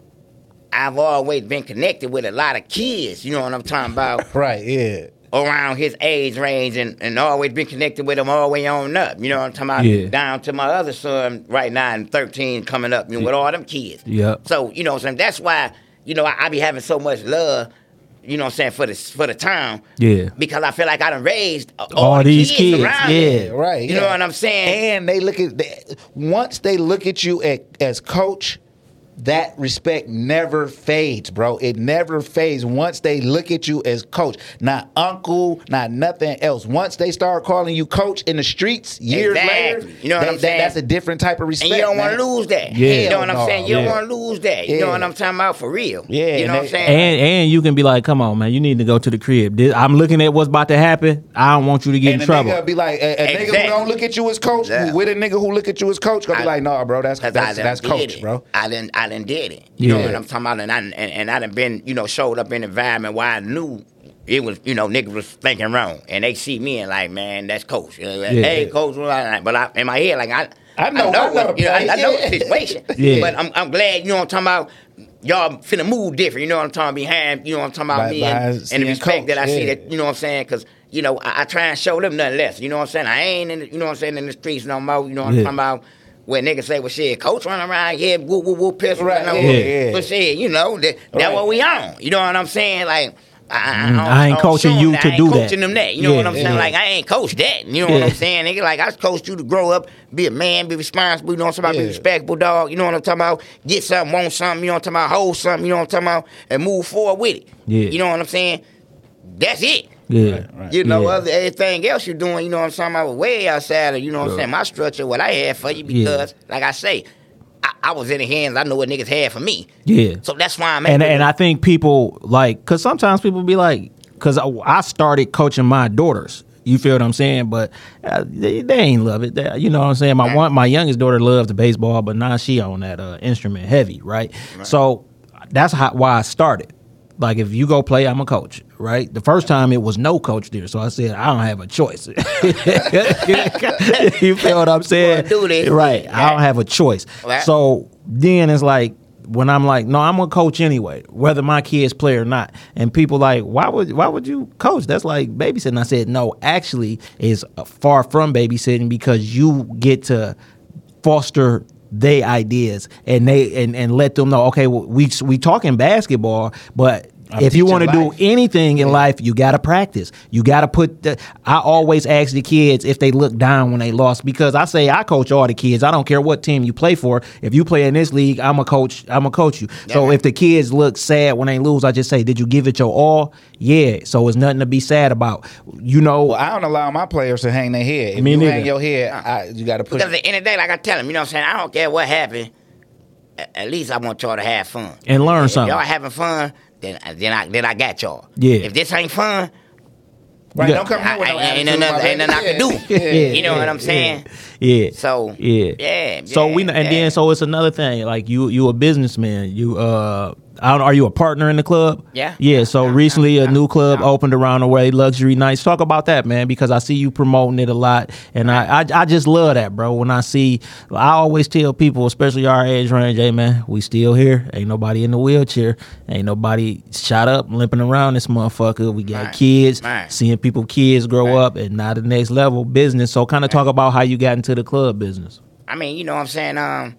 I've always been connected with a lot of kids. You know what I'm talking about? Right, yeah. Around his age range and, and always been connected with him all the way on up. You know what I'm talking about? Yeah. Down to my other son right now in thirteen coming up, you know, with all them kids. Yep. So, you know what I'm saying? That's why, you know, I, I be having so much love, you know what I'm saying, for the for the town. Yeah. Because I feel like I done raised all, All the these kids, kids, around yeah. me. Right. You yeah. know what I'm saying? And they look at they, once they look at you at, as coach, that respect never fades, bro. It never fades once they look at you as coach. Not uncle, not nothing else. Once they start calling you coach in the streets years Exactly. later, You know what they- I'm saying? that- that's a different type of respect. And you don't want man. to lose that. Yeah. You know what I'm Hell saying? no. You Yeah. don't want to lose that. You Yeah. know what I'm talking about? For real. Yeah, You know and what I'm they- saying? And and you can be like, come on, man, you need to go to the crib. This- I'm looking at what's about to happen. I don't want you to get And in a trouble. nigga be like, a, a nigga Exactly. who don't look at you as coach, Yeah. who with a nigga who look at you as coach, gonna be I- like, nah, bro, that's Cause that's, I that's done did coach, it. bro. I done, I done did it. You know Yeah. what I'm talking about? And I, and, and I done been, you know, showed up in an environment where I knew it was, you know, niggas was thinking wrong. And they see me and like, man, that's coach. You know, like, Yeah. Hey, coach. But I, in my head, like, I, I know, I know what, the you know, I, I know the place. situation. Yeah. But I'm, I'm glad, you know what I'm talking about? Y'all finna move different. You know what I'm talking about? Behind, you know what I'm talking about? By- me by and, and the seeing respect coach, that I see yeah. that, you know what I'm saying? Because, you know, I, I try and show them nothing less. You know what I'm saying? I ain't in the, you know what I'm saying, in the streets no more. You know what Yeah. I'm talking about? Where niggas say, well, shit, coach running around here, woo, woo, woo, pistol. Right, you know, yeah, yeah. But shit, you know, that, Right. that's what we on. You know what I'm saying? Like, I, I, Mm, don't- I ain't don't coaching show you them to I ain't do that. coaching them that. You know Yeah, what I'm saying? yeah. Like, I ain't coached that. You know what Yeah. I'm saying? Nigga, like, I coached you to grow up, be a man, be responsible, you know what I'm talking about, Yeah. be respectful, dog. You know what I'm talking about? Get something, want something, you know what I'm talking about, hold something, you know what I'm talking about, and move forward with it. Yeah. You know what I'm saying? That's it. Yeah. You know, Yeah. other everything else you're doing, you know what I'm talking about, way outside of, you know what I'm saying, my structure, what I had for you, because, like I say, I, I was in the hands, I know what niggas had for me. Yeah. So that's why I'm and able and to- I think people like, cause sometimes people be like, cause I, I started coaching my daughters. You feel what I'm saying? But uh, they, they ain't love it. They, you know what I'm saying? My one, my youngest daughter loves the baseball, but now she on that uh, instrument heavy, right? So that's how, why I started. Like if you go play, I'm a coach. right? The first time it was no coach there, so I said I don't have a choice. You feel what I'm saying? Do this. Right. I don't have a choice. Right. So then it's like when I'm like, no, I'm gonna coach anyway, whether my kids play or not. And people like, why would why would you coach? That's like babysitting. I said, no, actually, it's far from babysitting because you get to foster their ideas and they and, and let them know, okay, well, we we talking basketball, but I'm if you want to do anything in life, you got to practice. You got to put the, I always ask the kids if they look down when they lost because I say I coach all the kids. I don't care what team you play for. If you play in this league, I'm a coach. I'm a coach you. Yeah. So if the kids look sad when they lose, I just say, did you give it your all? Yeah. So it's nothing to be sad about. You know, well, I don't allow my players to hang their head. If me you neither. hang your head, I, you got to put. Because at the end of the day, like I tell them, you know what I'm saying? I don't care what happened. At least I want y'all to have fun and learn if something. Y'all having fun. Then, then I then I got y'all. Yeah. If this ain't fun, right? Don't come here with no ain't nothing ain't nothing I can do. Yeah, you know yeah, what I'm saying? Yeah. So yeah, yeah. So yeah, we and yeah. then so it's another thing. Like you, you a businessman. You uh, I don't, are you a partner in the club? Yeah. Yeah. So recently a new club opened around the way, Luxury Nights. Talk about that, man, because I see you promoting it a lot, and I, I, I just love that, bro. When I see, I always tell people, especially our age range, hey man, we still here. Ain't nobody in the wheelchair. Ain't nobody shot up, limping around this motherfucker. We got Right. kids, Right. seeing people kids grow Right. up, and now the next level business. So kind of talk about how you got into the club business. I mean, you know what I'm saying? Um,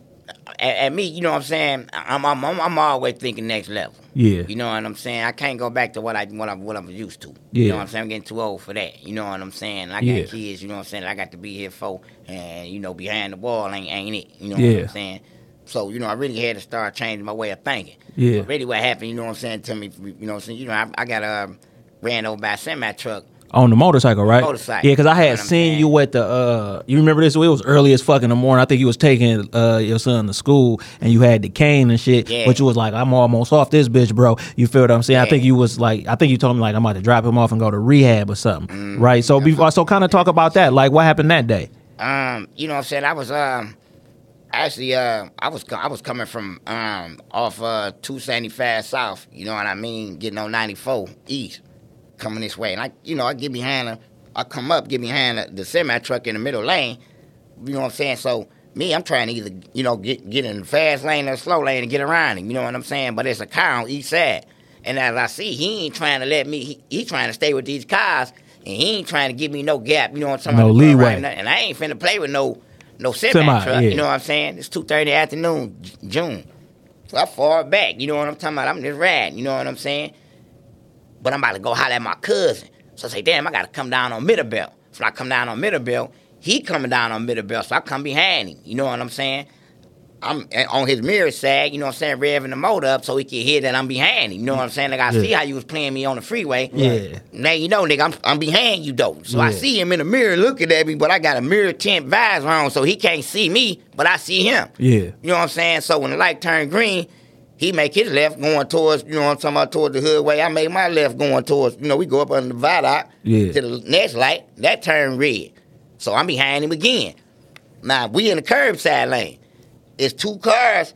at, at me, you know what I'm saying? I'm, I'm I'm I'm always thinking next level. Yeah. You know what I'm saying? I can't go back to what I what I what I was used to. Yeah. You know what I'm saying? I'm getting too old for that. You know what I'm saying? I got Yeah. kids. You know what I'm saying? I got to be here for, and you know, behind the wall ain't ain't it? You know Yeah. what I'm saying? So you know, I really had to start changing my way of thinking. Yeah. But really, what happened? You know what I'm saying? To me, you know what I'm saying? You know, I, I got uh, ran over by a semi truck. On the motorcycle, right? Motorcycle. Yeah, because I You know had what I'm seen saying? you at the, uh, you remember this? It was early as fuck in the morning. I think you was taking uh, your son to school and you had the cane and shit. Yeah. But you was like, I'm almost off this bitch, bro. You feel what I'm saying? I Yeah. think you was like, I think you told me like, I'm about to drop him off and go to rehab or something. Mm. Right? So before, so kind of talk about that. Like, what happened that day? Um, you know what I'm saying? I was um actually uh I was co- I was coming from um off uh two seventy-five south, you know what I mean, getting on ninety-four east, coming this way. And I you know, I get behind her, I come up, get behind the, the semi truck in the middle lane, you know what I'm saying? So me, I'm trying to either, you know, get get in the fast lane or the slow lane and get around him, you know what I'm saying? But it's a car on each side. And as I see, he ain't trying to let me he, he trying to stay with these cars. And he ain't trying to give me no gap, you know what I'm saying? No leeway. And I ain't finna play with no no semi Semi, truck, yeah. you know what I'm saying? It's two thirty afternoon, J- June. So I fall back, you know what I'm talking about? I'm just riding, you know what I'm saying? But I'm about to go holler at my cousin. So I say, damn, I got to come down on Middlebelt. So I come down on Middlebelt. He coming down on Middlebelt, so I come behind him, you know what I'm saying? I'm on his mirror side, you know what I'm saying, revving the motor up so he can hear that I'm behind him. You know what I'm saying? Like, I Yeah. see how you was playing me on the freeway. Yeah. Now you know, nigga, I'm, I'm behind you, though. So I Yeah. see him in the mirror looking at me, but I got a mirror tint visor on, so he can't see me, but I see him. Yeah. You know what I'm saying? So when the light turned green, he make his left going towards, you know what I'm talking about, towards the hood way. I make my left going towards, you know, we go up under the viaduct Yeah. to the next light. That turned red. So I'm behind him again. Now, we in the curbside lane. It's two cars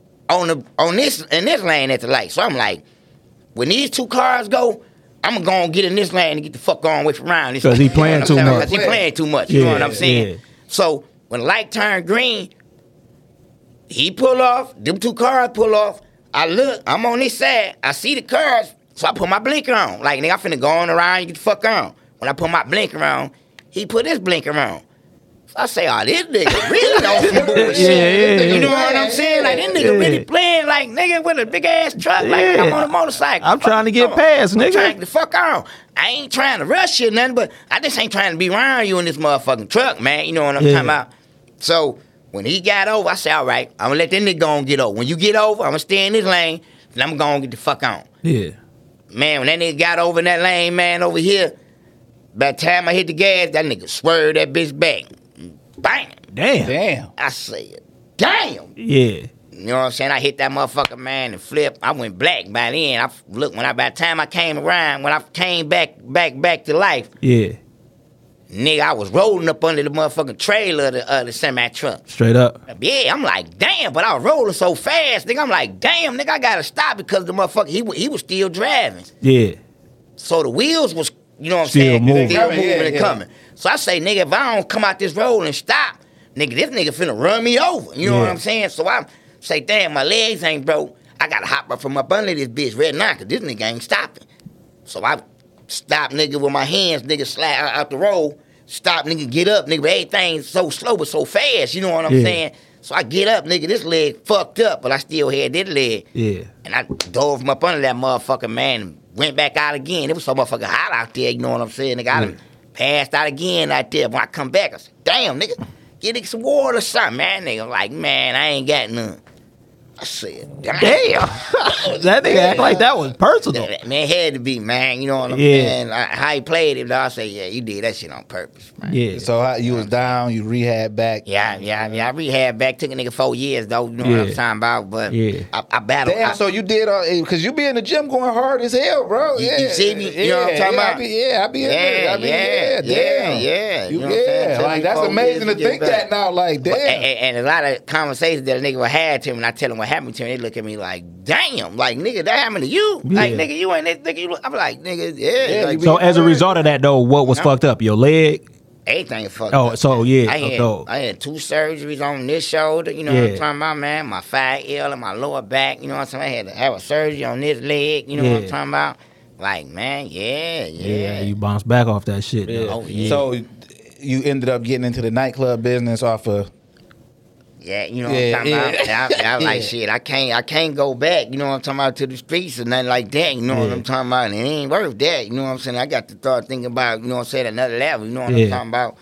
on the on this in this lane at the light. So I'm like, when these two cars go, I'm gonna go and get in this lane and get the fuck on with around this. 'Cause he lane. You know playing what too I'm saying? much. 'Cause he playing too much. You know Yeah, what I'm saying? yeah. So when the light turned green, he pull off. Them two cars pull off. I look. I'm on this side. I see the cars. So I put my blinker on. Like, nigga, I finna go on around and get the fuck on. When I put my blinker on, he put his blinker on. So I say, oh, this nigga really on some bullshit. Yeah, yeah, yeah. You know what I'm saying? Like, this nigga Yeah. really playing like nigga with a big ass truck. Like, Yeah. I'm on a motorcycle. I'm trying to get Fuck, past, I'm nigga. trying to get the fuck on. I ain't trying to rush you or nothing, but I just ain't trying to be around you in this motherfucking truck, man. You know what I'm Yeah. talking about? So when he got over, I said, all right, I'm gonna let that nigga go and get over. When you get over, I'm gonna stay in this lane, and I'm gonna get the fuck on. Yeah. Man, when that nigga got over in that lane, man, over here, by the time I hit the gas, that nigga swerved that bitch back. Bang! Damn. Damn. I said, damn! Yeah. You know what I'm saying? I hit that motherfucker, man, and flip. I went black by then. I look when I by the time I came around, when I came back back back to life, Yeah. nigga, I was rolling up under the motherfucking trailer of the, uh, the semi truck. Straight up. Yeah, I'm like, damn, but I was rolling so fast, nigga. I'm like, damn, nigga, I gotta stop because the motherfucker he wa- he was still driving. Yeah. So the wheels was, you know what I'm Still saying? moving. Still moving Yeah, and yeah. coming. So I say, nigga, if I don't come out this road and stop, nigga, this nigga finna run me over. You know Yeah. what I'm saying? So I say, damn, my legs ain't broke. I gotta hop up from up under this bitch right now, cause this nigga ain't stopping. So I stop, nigga, with my hands, nigga, slide out, out the road. Stop, nigga, get up, nigga. But everything's so slow but so fast. You know what I'm Yeah. saying? So I get up, nigga. This leg fucked up, but I still had this leg. Yeah. And I dove him up under that motherfucker, man, and went back out again. It was so motherfucking hot out there, you know what I'm saying? Nigga, I done passed out again out there. When I come back, I said, damn, nigga, get nigga some water or something, man. Nigga, like, man, I ain't got none. I said, damn. Damn. That nigga act like that was personal. Man, it had to be, man. You know what I'm Yeah. saying? Like, how he played it, I say, yeah, you did that shit on purpose, man. Yeah. So how, you was down, you rehab back. Yeah, yeah, yeah. I rehab back. Took a nigga four years, though. You know Yeah. what I'm talking about? But Yeah. I, I battled. Damn, I, so you did all because you be in the gym going hard as hell, bro. You- Yeah, you see me? You know what I'm yeah, talking yeah, about? I be, yeah, I be in there. Yeah, I be, yeah, yeah, yeah, damn. yeah. You, You know what I'm saying? yeah, Tell like me that's four amazing years to to get think back. that now. Like, damn. But- and, and a lot of conversations that a nigga would have to him, and I tell him what happened to him, they look at me like, damn, like, nigga, that happened to you? Like, Yeah. nigga, you ain't that nigga. You look, I'm like, nigga, yeah. Yeah, like, you be- So as a result of that, though, what was Huh? fucked up? Your leg? everything fucked Oh, up. so yeah. I had, oh, I had two surgeries on this shoulder, you know what Yeah. I'm talking about, man? My five L and my lower back, you know what I'm saying? I had to have a surgery on this leg, you know what Yeah. I'm talking about? Like, man, yeah, yeah. yeah, you bounce back off that shit. Yeah. though. Oh, yeah. So you ended up getting into the nightclub business off of. Yeah, you know Yeah, what I'm talking yeah. about. I, I, I like Yeah. shit. I can't, I can't go back. You know what I'm talking about to the streets or nothing like that. You know what Yeah. I'm talking about. And it ain't worth that. You know what I'm saying. I got to start thinking about, you know what I'm saying, another level. You know what Yeah. I'm talking about.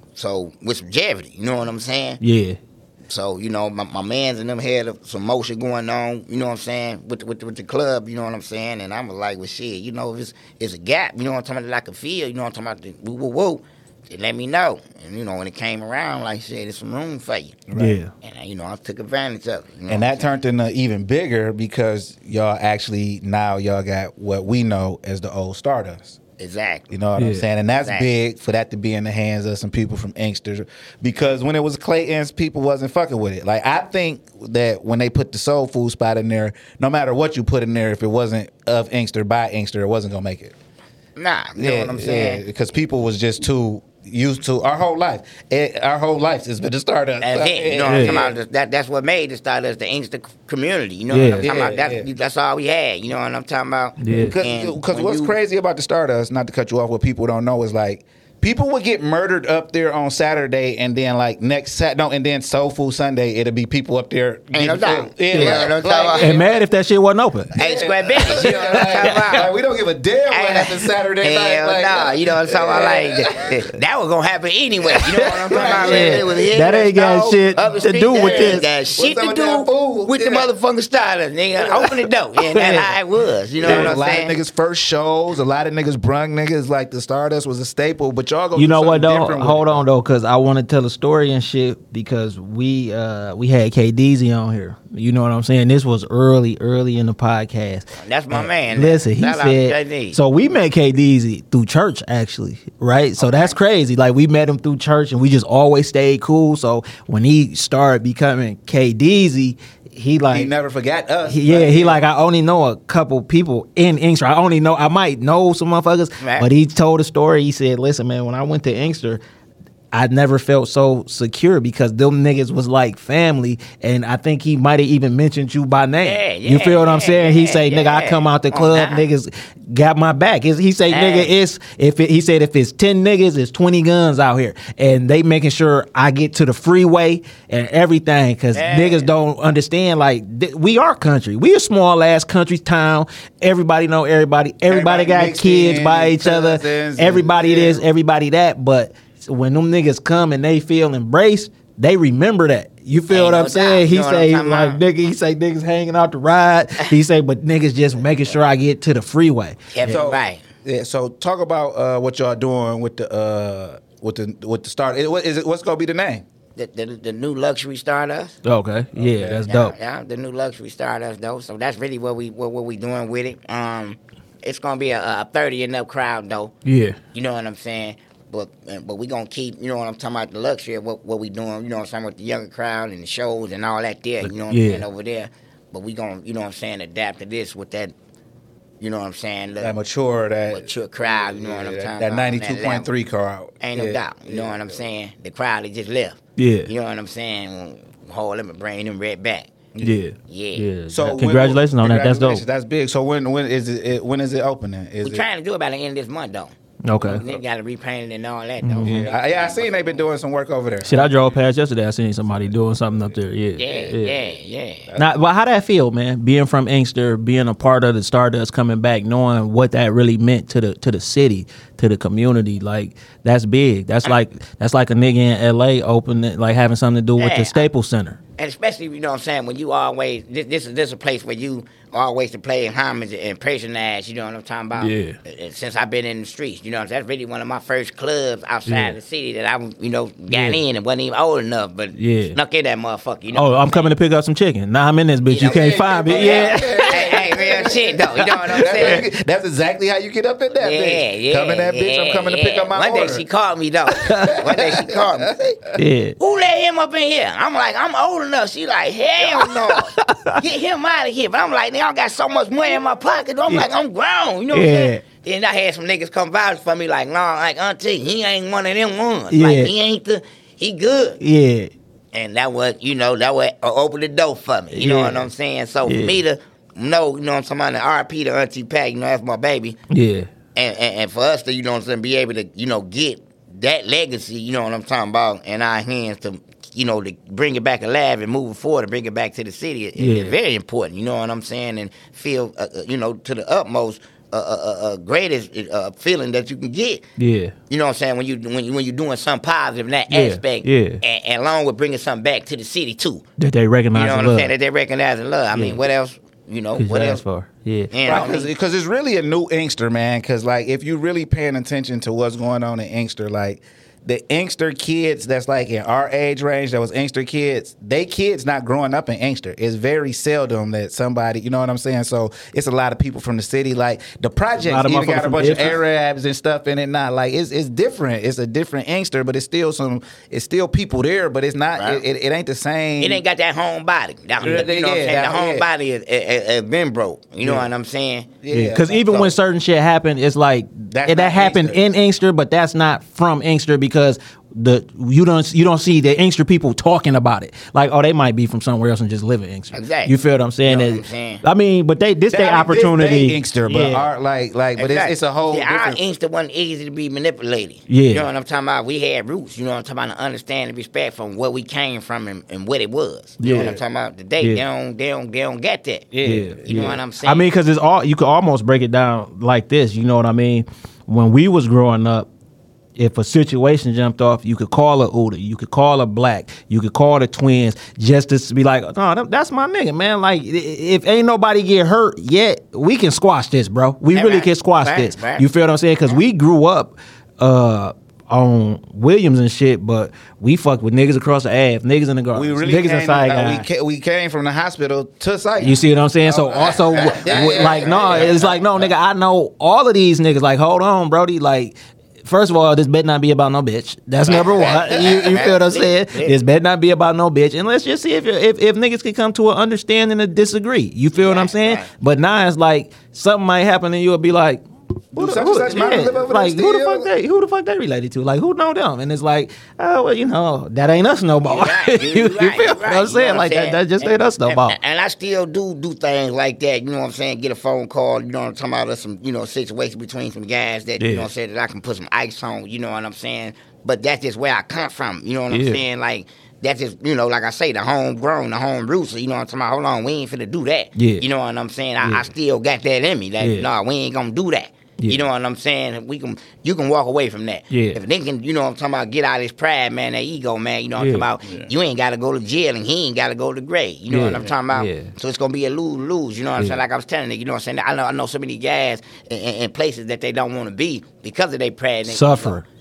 So with some longevity, you know what I'm saying. Yeah. So you know, my, my mans and them had some motion going on. You know what I'm saying with the, with the, with the club. You know what I'm saying. And I was like, well, shit. You know, if it's, it's a gap. You know what I'm talking about that I can feel. You know what I'm talking about. The, woo woo woo. They let me know. And, you know, when it came around, like I said, there's some room for you. Yeah. And, uh, you know, I took advantage of it. You know And what that I'm saying? turned into even bigger because y'all actually now y'all got what we know as the old Stardust. Exactly. You know what Yeah. I'm saying? And that's Exactly. big for that to be in the hands of some people from Inkster. Because when it was Clayton's, people wasn't fucking with it. Like, I think that when they put the soul food spot in there, no matter what you put in there, if it wasn't of Inkster, by Inkster, it wasn't going to make it. Nah, you know what I'm saying? Because people was just too used to our whole life. It, our whole life has been the Stardust. That's it. You know what I'm talking about? That, that's what made the Stardust the Inkster community. You know Yeah. what I'm talking Yeah, about? That's, yeah. that's all we had. You know what I'm talking about? Yeah. And Because when what's you- crazy about the Stardust, not to cut you off, what people don't know is like, people would get murdered up there on Saturday, and then like next Sat, no, and then Soul Food Sunday, it'll be people up there. Ain't no getting doubt. food. Yeah, Yeah, like- no like- doubt. And mad if that shit wasn't open. Eight square business. You know what I'm talking like, about? like, we don't give a damn what Ain't- happens Saturday night. Hell Like, nah, you know what I'm talking about? Like, that was gonna happen anyway. You know what I'm talking about? Yeah. It was here, That ain't got no, shit up the to street, do with that this. ain't got shit up to with that do food? with the Yeah. motherfucking stylist, nigga. Open the door. Yeah, that's how it was. You know Yeah, what a I'm lot saying? of niggas first shows, a lot of niggas brung niggas like the Stardust was a staple, but y'all go You do know what something though? different with Hold it. on though, because I want to tell a story and shit. Because we uh we had K D Z on here. You know what I'm saying? This was early, early in the podcast. That's my man. Listen, he Shout out to J said. D. So we met K D Z through church, actually, right? So that's crazy. Like we met him through church, and we just always stayed cool. So when he started becoming K D Z, he like He never forgot us. He- yeah, he like I only know a couple people in Inkster. I only know I might know some motherfuckers, Right. but he told a story. He said, "Listen, man, when I went to Inkster, I never felt so secure because them niggas was like family, and I think he might have even mentioned you by name. Yeah, you yeah, feel what I'm yeah, saying? He yeah, say, "Nigga, I yeah. come out the Oh, club, nah. niggas got my back." It's- He say, Hey. "Nigga, it's if it, he said if it's ten niggas, it's twenty guns out here, and they making sure I get to the freeway and everything because Yeah. niggas don't understand. Like th- we are country, we a small ass country town. Everybody know everybody. Everybody, Everybody got mixed kids in, by each other. cousins, Everybody and- this, everybody that. But when them niggas come and they feel embraced, they remember that. You feel Ain't what no I'm doubt. saying? You He know what say I'm talking like about? nigga. He say niggas hanging out the ride. He say, but niggas just making sure I get to the freeway. Kept So- it right. Yeah, so talk about uh, what y'all doing with the uh, with the with the start. What is it? What's gonna be the name? The, the, the new luxury Stardust. Okay, yeah, that's Yeah, dope. yeah, the new luxury Stardust though. So that's really what we what, what we doing with it. Um, it's gonna be a, a thirty and up crowd though. Yeah, You know what I'm saying? But but we gonna keep, you know what I'm talking about, the luxury of what, what we doing, you know what I'm saying, with the younger crowd and the shows and all that there, you know what Yeah. I'm saying, over there. But we gonna, you know what I'm saying, adapt to this with that You know what I'm saying? The That mature, that mature crowd. You know what I'm that, talking that about? ninety-two point three crowd. Ain't no Yeah. doubt. You know what I'm saying? The crowd they just left. Yeah. You know what I'm saying? Hold them and bring them right back. Yeah. Yeah. Yeah. So congratulations when, on that. That's dope. congratulations. That's big. So when when is it, it when is it opening? Is We're it, trying to do it by the end of this month, though. Okay. They got to repaint it and all that, though. Mm-hmm. Yeah, I, yeah, I seen they've been doing some work over there. Shit, I drove past yesterday. I seen somebody doing something up there. Yeah. Yeah, yeah, yeah. Now, but how that feel, man? Being from Inkster, being a part of the Stardust coming back, knowing what that really meant to the to the city, to the community, like that's big. That's like that's like a nigga in L A opening, like having something to do with Yeah, the Staples Center. And especially, you know what I'm saying, when you always, this, this is this is a place where you always to play homage and patronize, you know what I'm talking about? Yeah. Uh, Since I've been in the streets, you know what I'm saying? That's really one of my first clubs outside Yeah. the city that I, you know, got Yeah. in and wasn't even old enough, but Yeah. snuck in that motherfucker, you know? Oh, I'm coming to pick up some chicken. Nah, I'm in this bitch. You know, can't yeah, find me. yeah. Yeah. hey, hey, real shit, though, you know what I'm saying? That's exactly how you get up in that Yeah, bitch. yeah, Come in that bitch, I'm yeah, coming to yeah. pick up my One order. day she called me, though. One day she called me. Yeah. Who let him up in here? I'm like, I'm old enough. She like, hell no. Get him out of here. But I'm like, now I got so much money in my pocket. I'm like, I'm grown. You know what Yeah. I'm saying? Then I had some niggas come vouch for me like, nah, like, auntie, he ain't one of them ones. Yeah. Like, he ain't the, he good. Yeah. And that was, you know, that was uh, open the door for me. You know Yeah. what I'm saying? So Yeah. for me to know, you know what I'm talking about, the R P to Auntie Pat, you know, that's my baby. Yeah. And, and, and for us to, you know what I'm saying, be able to, you know, get that legacy, you know what I'm talking about, in our hands to, you know, to bring it back alive and move it forward and bring it back to the city is Yeah. very important, you know what I'm saying, and feel, uh, uh, you know, to the utmost, uh, uh, uh, greatest uh, feeling that you can get. Yeah. You know what I'm saying, when, you, when, you, when you're doing something positive in that Yeah, aspect, yeah. And, and along with bringing something back to the city, too. That they You recognize know what and I'm love. saying, that they recognize and love. I Yeah. mean, what else, you know, Could what you else? ask for? Yeah. Yeah, I mean, Because it's really a new Inkster, man. Because, like, if you're really paying attention to what's going on in Inkster, like, the Inkster kids that's, like, in our age range, that was Inkster kids, they kids not growing up in Inkster. It's very seldom that somebody, you know what I'm saying? So, it's a lot of people from the city. Like, the project lot of even motherfuckers got a from bunch of Inkster. Arabs and stuff in it. Not like, it's it's different. It's a different Inkster, but it's still some, it's still people there, but it's not, Right. it, it, it ain't the same. It ain't got that home body. That, Yeah, you know what I'm yeah, saying? that- the home yeah. body has, has, has been broke. You know Yeah. what I'm saying? Yeah, because even so- when certain shit happened, it's like That's it, that not happened Inkster. in Inkster, but that's not from Inkster because the you don't you don't see the Inkster people talking about it. Like, oh, they might be from somewhere else and just live in Inkster. Exactly. You feel what I'm saying? You know what That- I'm saying? I mean, but they this That- their I mean, this opportunity. they Inkster, but Yeah. our, like, like, but it's, Exactly. it's a whole See, our different. Inkster wasn't easy to be manipulated. Yeah. You know what I'm talking about? We had roots. You know what I'm talking about? To understand and respect from where we came from and, and what it was. You know Yeah. what I'm talking about? Today, Yeah. they don't, they don't, they don't get that. Yeah. You yeah. know what I'm saying? I mean, because it's all you could almost break it down like this. You know what I mean? When we was growing up, if a situation jumped off, you could call her Uda, you could call her Black, you could call the twins, just to be like, no, that- that's my nigga, man. Like, i- if ain't nobody get hurt yet, we can squash this, bro. We Right, really right, can squash right, this. right. You feel what I'm saying? Because we grew up uh, on Williams and shit, but we fucked with niggas across the Ave, niggas in the garden, we really niggas came, inside. uh, we, ca- we came from the hospital to Saigon. You see what I'm saying? So also, w- w- like, no, it's like, no, nigga, I know all of these niggas. Like, hold on, Brody. Like, first of all, this better not be about no bitch. That's number one. You, you feel what I'm saying? This better not be about no bitch. And let's just see if if, if niggas can come to an understanding or disagree. You feel what I'm Right, saying? right. But now it's like something might happen and you'll be like, who the, such who, and such might yeah, live over like there who the still? fuck they who the fuck they related to? Like, who know them? And it's like, oh well, you know, that ain't us no more. You right, you you, right, you you feel right, what I'm you know saying? what Like I'm that, that just saying? ain't us no And- more. And, and I still do do things like that, you know what I'm saying? Get a phone call, you know what I'm talking about, or some, you know, situation between some guys that, you Yeah. know what I'm saying, that I can put some ice on, you know what I'm saying? But that's just where I come from, you know what I'm Yeah. saying? Like, that's just, you know, like I say, the homegrown, the home roots, you know what I'm talking about? Hold on, we ain't finna do that. Yeah. You know what I'm saying? I, Yeah. I still got that in me. Like, Yeah. nah, we ain't gonna do that. Yeah. You know what I'm saying? We can, you can walk away from that. Yeah. If they can, you know what I'm talking about, get out of his pride, man, that ego, man. You know what Yeah. I'm talking about? You ain't got to go to jail and he ain't got to go to grave. You know Yeah. what I'm talking about? Yeah. So it's gonna be a lose lose. You know what I'm Yeah. saying? Like I was telling you, you know what I'm saying? I know, I know so many guys in, in, in places that they don't want to be because of their pride. They, Suffer.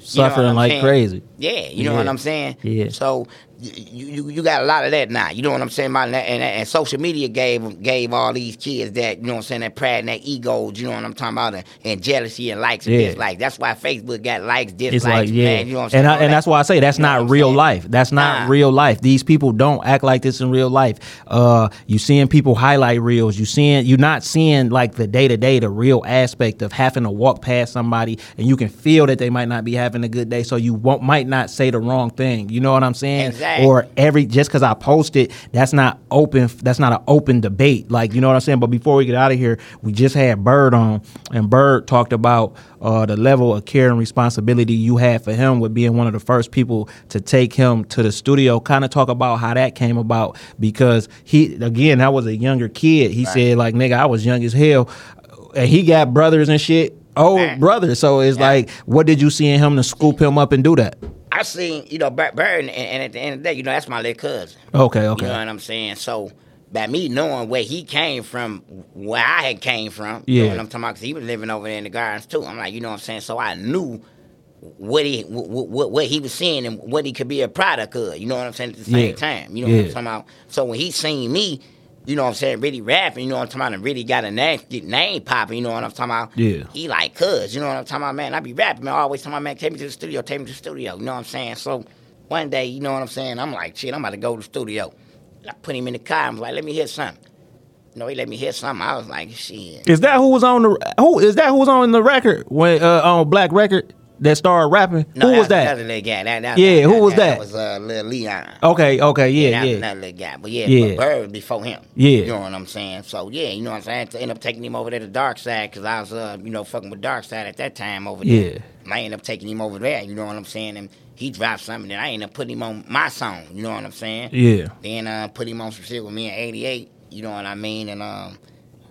suffering what I'm like saying? crazy. Yeah, you know Yeah. what I'm saying? Yeah. So you, you you got a lot of that now. You know what I'm saying about that? And, and social media gave gave all these kids that, you know what I'm saying, that pride and that egos, you know what I'm talking about, and, and jealousy and likes and Yeah. dislikes. That's why Facebook got likes, dislikes, It's like, yeah. man, you know what I'm saying? and I, All and that. that's why I say that's You know what not I'm real saying? life. That's not Nah. real life. These people don't act like this in real life. Uh, you seeing people highlight reels. You seeing you're not seeing like the day to day, the real aspect of having to walk past somebody and you can feel that they might not be having a good day, so you won't might not say the wrong thing. You know what I'm saying? Exactly. Or every just because I posted, that's not open. That's not an open debate. Like, you know what I'm saying? But before we get out of here, we just had Bird on, and Bird talked about uh, the level of care and responsibility you had for him with being one of the first people to take him to the studio. Kind of talk about how that came about, because he, again, that was a younger kid. He Right. said, like, nigga, I was young as hell, and he got brothers and shit, old Right. brothers. So it's Yeah. like, what did you see in him to scoop him up and do that? I seen, you know, Bird, Bird and, and at the end of the day, you know, that's my little cousin. Okay, okay. You know what I'm saying? So by me knowing where he came from, where I had came from, you Yeah. know what I'm talking about? Because he was living over there in the gardens too. I'm like, you know what I'm saying? So I knew what he what, what, what he was seeing and what he could be a product of. You know what I'm saying? At the same Yeah. time, you know Yeah. what I'm talking about? So when he seen me, you know what I'm saying, really rapping, you know what I'm talking about, and really got a name, get name popping, you know what I'm talking about? Yeah. He like, cuz, you know what I'm talking about, man? I be rapping, man, always talking about, man, take me to the studio, take me to the studio, you know what I'm saying? So one day, you know what I'm saying, I'm like, shit, I'm about to go to the studio. I put him in the car, I'm like, let me hear something. You know, he let me hear something. I was like, shit. Is that who was on the who is that who was on the record when uh, on Black Record that started rapping? No, who was that? that? Another little guy. That, that, Yeah, that, who that, was that? that? was uh, Lil Leon. Okay, okay, yeah, that was yeah. another little guy. But yeah, Yeah. but Bird was before him. Yeah. You know what I'm saying? So yeah, you know what I'm saying? I had to end up taking him over there to Dark Side because I was, uh, you know, fucking with Dark Side at that time over there. Yeah. And I ended up taking him over there, you know what I'm saying? And he dropped something, and I ended up putting him on my song, you know what I'm saying? Yeah. Then uh, put him on some shit with me in eighty-eight, you know what I mean? And um,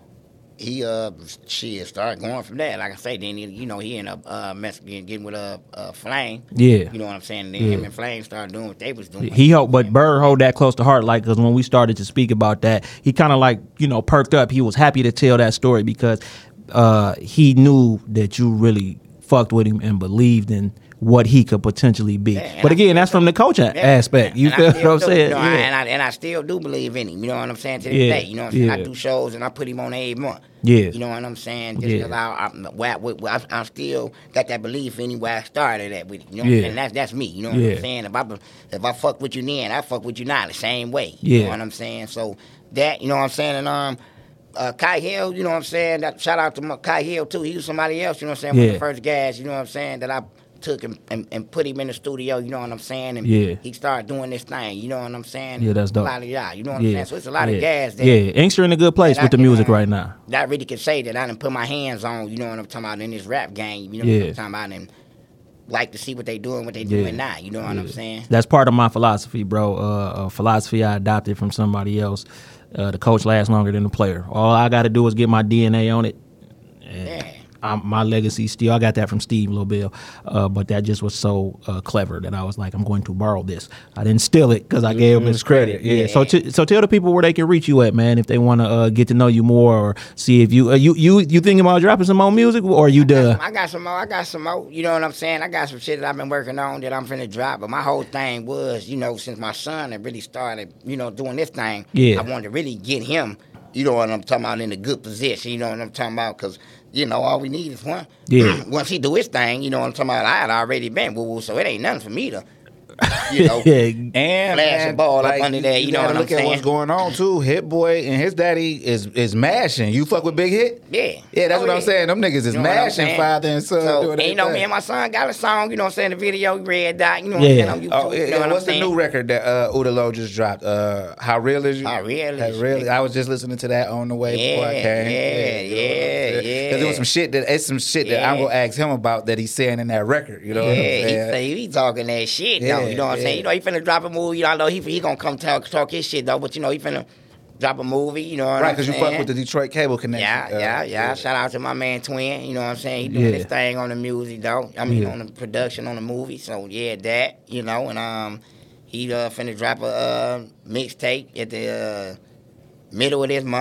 he, uh, shit, started going from there. Like I say, then, he, you know, he ended up uh, messing, getting with a uh, uh, Flame. Yeah. You know what I'm saying? Then Yeah. him and Flame started doing what they was doing. He helped, but Bird hold that close to heart, like, because when we started to speak about that, he kind of like, you know, perked up. He was happy to tell that story because uh, he knew that you really fucked with him and believed in what he could potentially be. Yeah, but I again, that's from the coaching Yeah. aspect. You And I feel still what I'm do, saying? You know, I, Yeah. and, I, and I still do believe in him. You know what I'm saying? To this Yeah. day. You know what I'm saying? Yeah. I do shows and I put him on every month. Yeah. You know what I'm saying? Just Yeah. because I, I, where, where, where I, I still got that belief in him where I started at with it. You know what Yeah. I'm saying? That's, that's me. You know what Yeah. I'm saying? If I, if I fuck with you then, I fuck with you now the same way. Yeah. You know what I'm saying? So that, you know what I'm saying? And, um, Uh, Kai Hill, you know what I'm saying? That, shout out to my, Kai Hill, too. He was somebody else, you know what I'm saying? One of Yeah. the first guys, you know what I'm saying, that I took and, and, and put him in the studio, you know what I'm saying? And Yeah. he started doing this thing, you know what I'm saying? Yeah, that's dope. A lot of y'all, you know what Yeah. I'm saying? So it's a lot yeah. of guys that, Yeah, Inkster in a good place that I with the can, music uh, right now. that I really can say that I done put my hands on, you know what I'm talking about, in this rap game, you know Yeah. what I'm talking about? And like to see what they doing, what they Yeah. doing now, you know what I'm saying? That's part of my philosophy, bro. Uh, a philosophy I adopted from somebody else. Uh, the coach lasts longer than the player. All I got to do is get my D N A on it. And Yeah. I'm, my legacy still, I got that from Steve LaBelle, uh, but that just was so uh, clever that I was like, I'm going to borrow this. I didn't steal it because I gave him his credit. Yeah. So, t- so tell the people where they can reach you at, man, if they want to uh, get to know you more or see if you uh, you you you thinking about dropping some more music or you done? I got some more. I got some more. You know what I'm saying? I got some shit that I've been working on that I'm finna drop. But my whole thing was, you know, since my son had really started, you know, doing this thing, Yeah. I wanted to really get him, you know what I'm talking about, in a good position. You know what I'm talking about? Because, you know, all we need is one. Yeah. Once he do his thing, you know what I'm talking about, I had already been woo-woo, so it ain't nothing for me to, you know, Yeah. And flash man, a ball like, up under there. You, know gotta what I'm look at saying? what's going on too. Hit Boy and his daddy is is mashing. You fuck with Big Hit? Yeah. Yeah, that's Oh, what I'm yeah. saying. Them niggas is You know what I'm mashing saying? father and son. So, doing and, you know, their me thing. and my son got a song, you know what I'm saying, the video, Red Dot, you know what Yeah. I'm saying, on YouTube. Oh, you yeah, know yeah. what What's I'm the saying? new record that uh, Udalo just dropped? Uh, How Real Is You? How Real Is How You. Real- I was just listening to that on the way before I Yeah, came. yeah, yeah, yeah. Because there was some shit that it's some shit that I'm Yeah. gonna ask him about that he's saying in that record. You know what I'm Yeah, he saying? say he talking that shit though. Yeah, You know what I'm yeah. saying? You know he finna drop a movie. You know, I know he he gonna come talk talk his shit though. But you know he finna drop a movie. You know what Right, I'm because you saying? fuck with the Detroit cable connection. Yeah, Uh, yeah, yeah. Shout out to my man Twin. You know what I'm saying? He doing Yeah. his thing on the music though. I mean Yeah. on the production on the movie. So yeah, that you know, and um, he uh finna drop a uh, mixtape at the uh, middle of this month.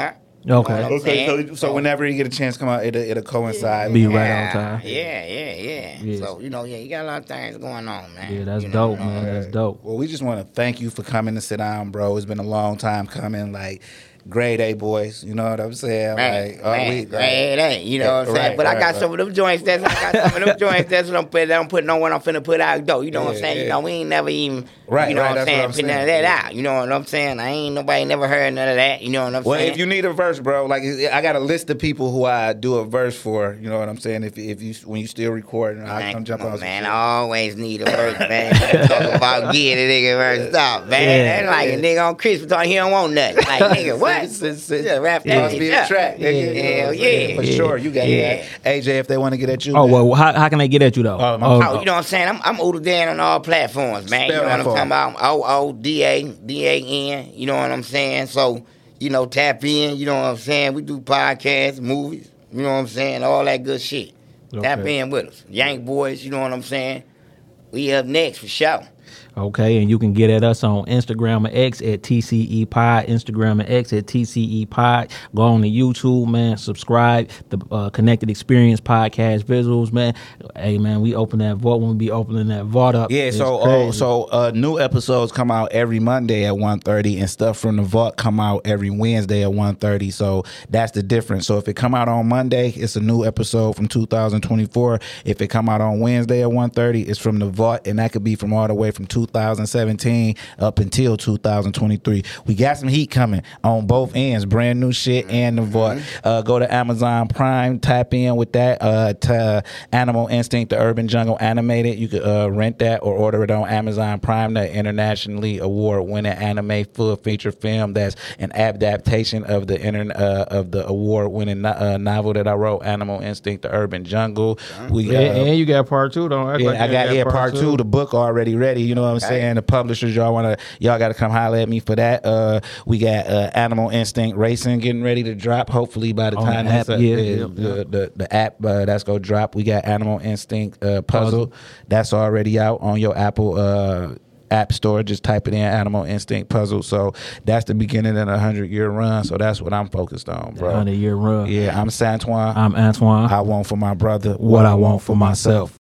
You know Okay. what I'm Okay, saying? so, so whenever you get a chance to come out, it'll, it'll coincide. Be with- right on time. Yeah, yeah, yeah. Yes. So, you know, yeah, you got a lot of things going on, man. Yeah, that's You know, dope, man. That's dope. Well, we just want to thank you for coming to sit down, bro. It's been a long time coming. Like, grade A boys, you know what I'm saying? Man, like, all man, week, great, it ain't, you know what I'm saying? Right, But I right, got right. some of them joints that's I got some of them joints that's what I'm putting I'm putting on what I'm finna put out though. You know what I'm Yeah, saying? yeah. You know, we ain't never even Right, you know right, what I'm that's saying, what I'm put none of saying. that out. You know what I'm saying? I ain't nobody never heard none of that. You know what I'm Well, saying? if you need a verse, bro, like I got a list of people who I do a verse for. You know what I'm saying? If if you when you still recording, I Man, come jump come on on, some man, shit. I always need a verse, man. Talk about getting a nigga verse stop, man. Yeah. That's like a nigga on Christmas talking he don't want nothing. Like, nigga, what? It's- it's- it's- Yeah, rap it must that be bitch a up. track, nigga. Hell yeah. For sure, you got Yeah. that. A J, if they want to get at you, Oh man. well, how, how can they get at you though? Oh, my- Oh, you know what I'm saying? I'm I'm Oodle Dan on all platforms, man. Spell you know that what I'm for talking me. about? O O D A D A N. You know what I'm saying? So, you know, tap in. You know what I'm saying? We do podcasts, movies. You know what I'm saying? All that good shit. Tap Okay. in with us. Yank Boys. You know what I'm saying? We up next for sure. Okay, and you can get at us on Instagram and X at T C E Pod, Instagram and X at T C E Pod. Go on to YouTube, man. Subscribe. The uh, Connected Experience Podcast visuals, man. Hey, man, we open that vault when we be opening that vault up. Yeah, It's so uh, crazy. so uh, new episodes come out every Monday at one thirty, and stuff from the vault come out every Wednesday at one thirty. So that's the difference. So if it come out on Monday, it's a new episode from two thousand twenty-four. If it come out on Wednesday at one thirty, it's from the vault, and that could be from all the way from two thousand seventeen up until two thousand twenty-three. We got some heat coming on both ends, brand new shit and the vault. Uh, go to Amazon Prime, tap in with that. Uh, to Animal Instinct, the Urban Jungle animated. You could uh, rent that or order it on Amazon Prime. The internationally award-winning anime full feature film that's an adaptation of the inter- uh, of the award-winning no- uh, novel that I wrote, Animal Instinct, the Urban Jungle. We uh, and, and you got part two, don't act yeah, like I you got ain't yeah part two, the book already ready. You know what I'm saying? The publishers, y'all wanna y'all gotta come holler at me for that. Uh, we got uh, Animal Instinct Racing getting ready to drop. Hopefully by the On time the that's app, uh, yeah, the, yeah, the, yeah. the the app uh, that's gonna drop. We got Animal Instinct uh, Puzzle that's already out on your Apple uh, App Store. Just type it in, Animal Instinct Puzzle. So that's the beginning of a hundred year run. So that's what I'm focused on, bro. hundred year run. Yeah, I'm Santuan. I'm Antoine. I want for my brother what I want for myself.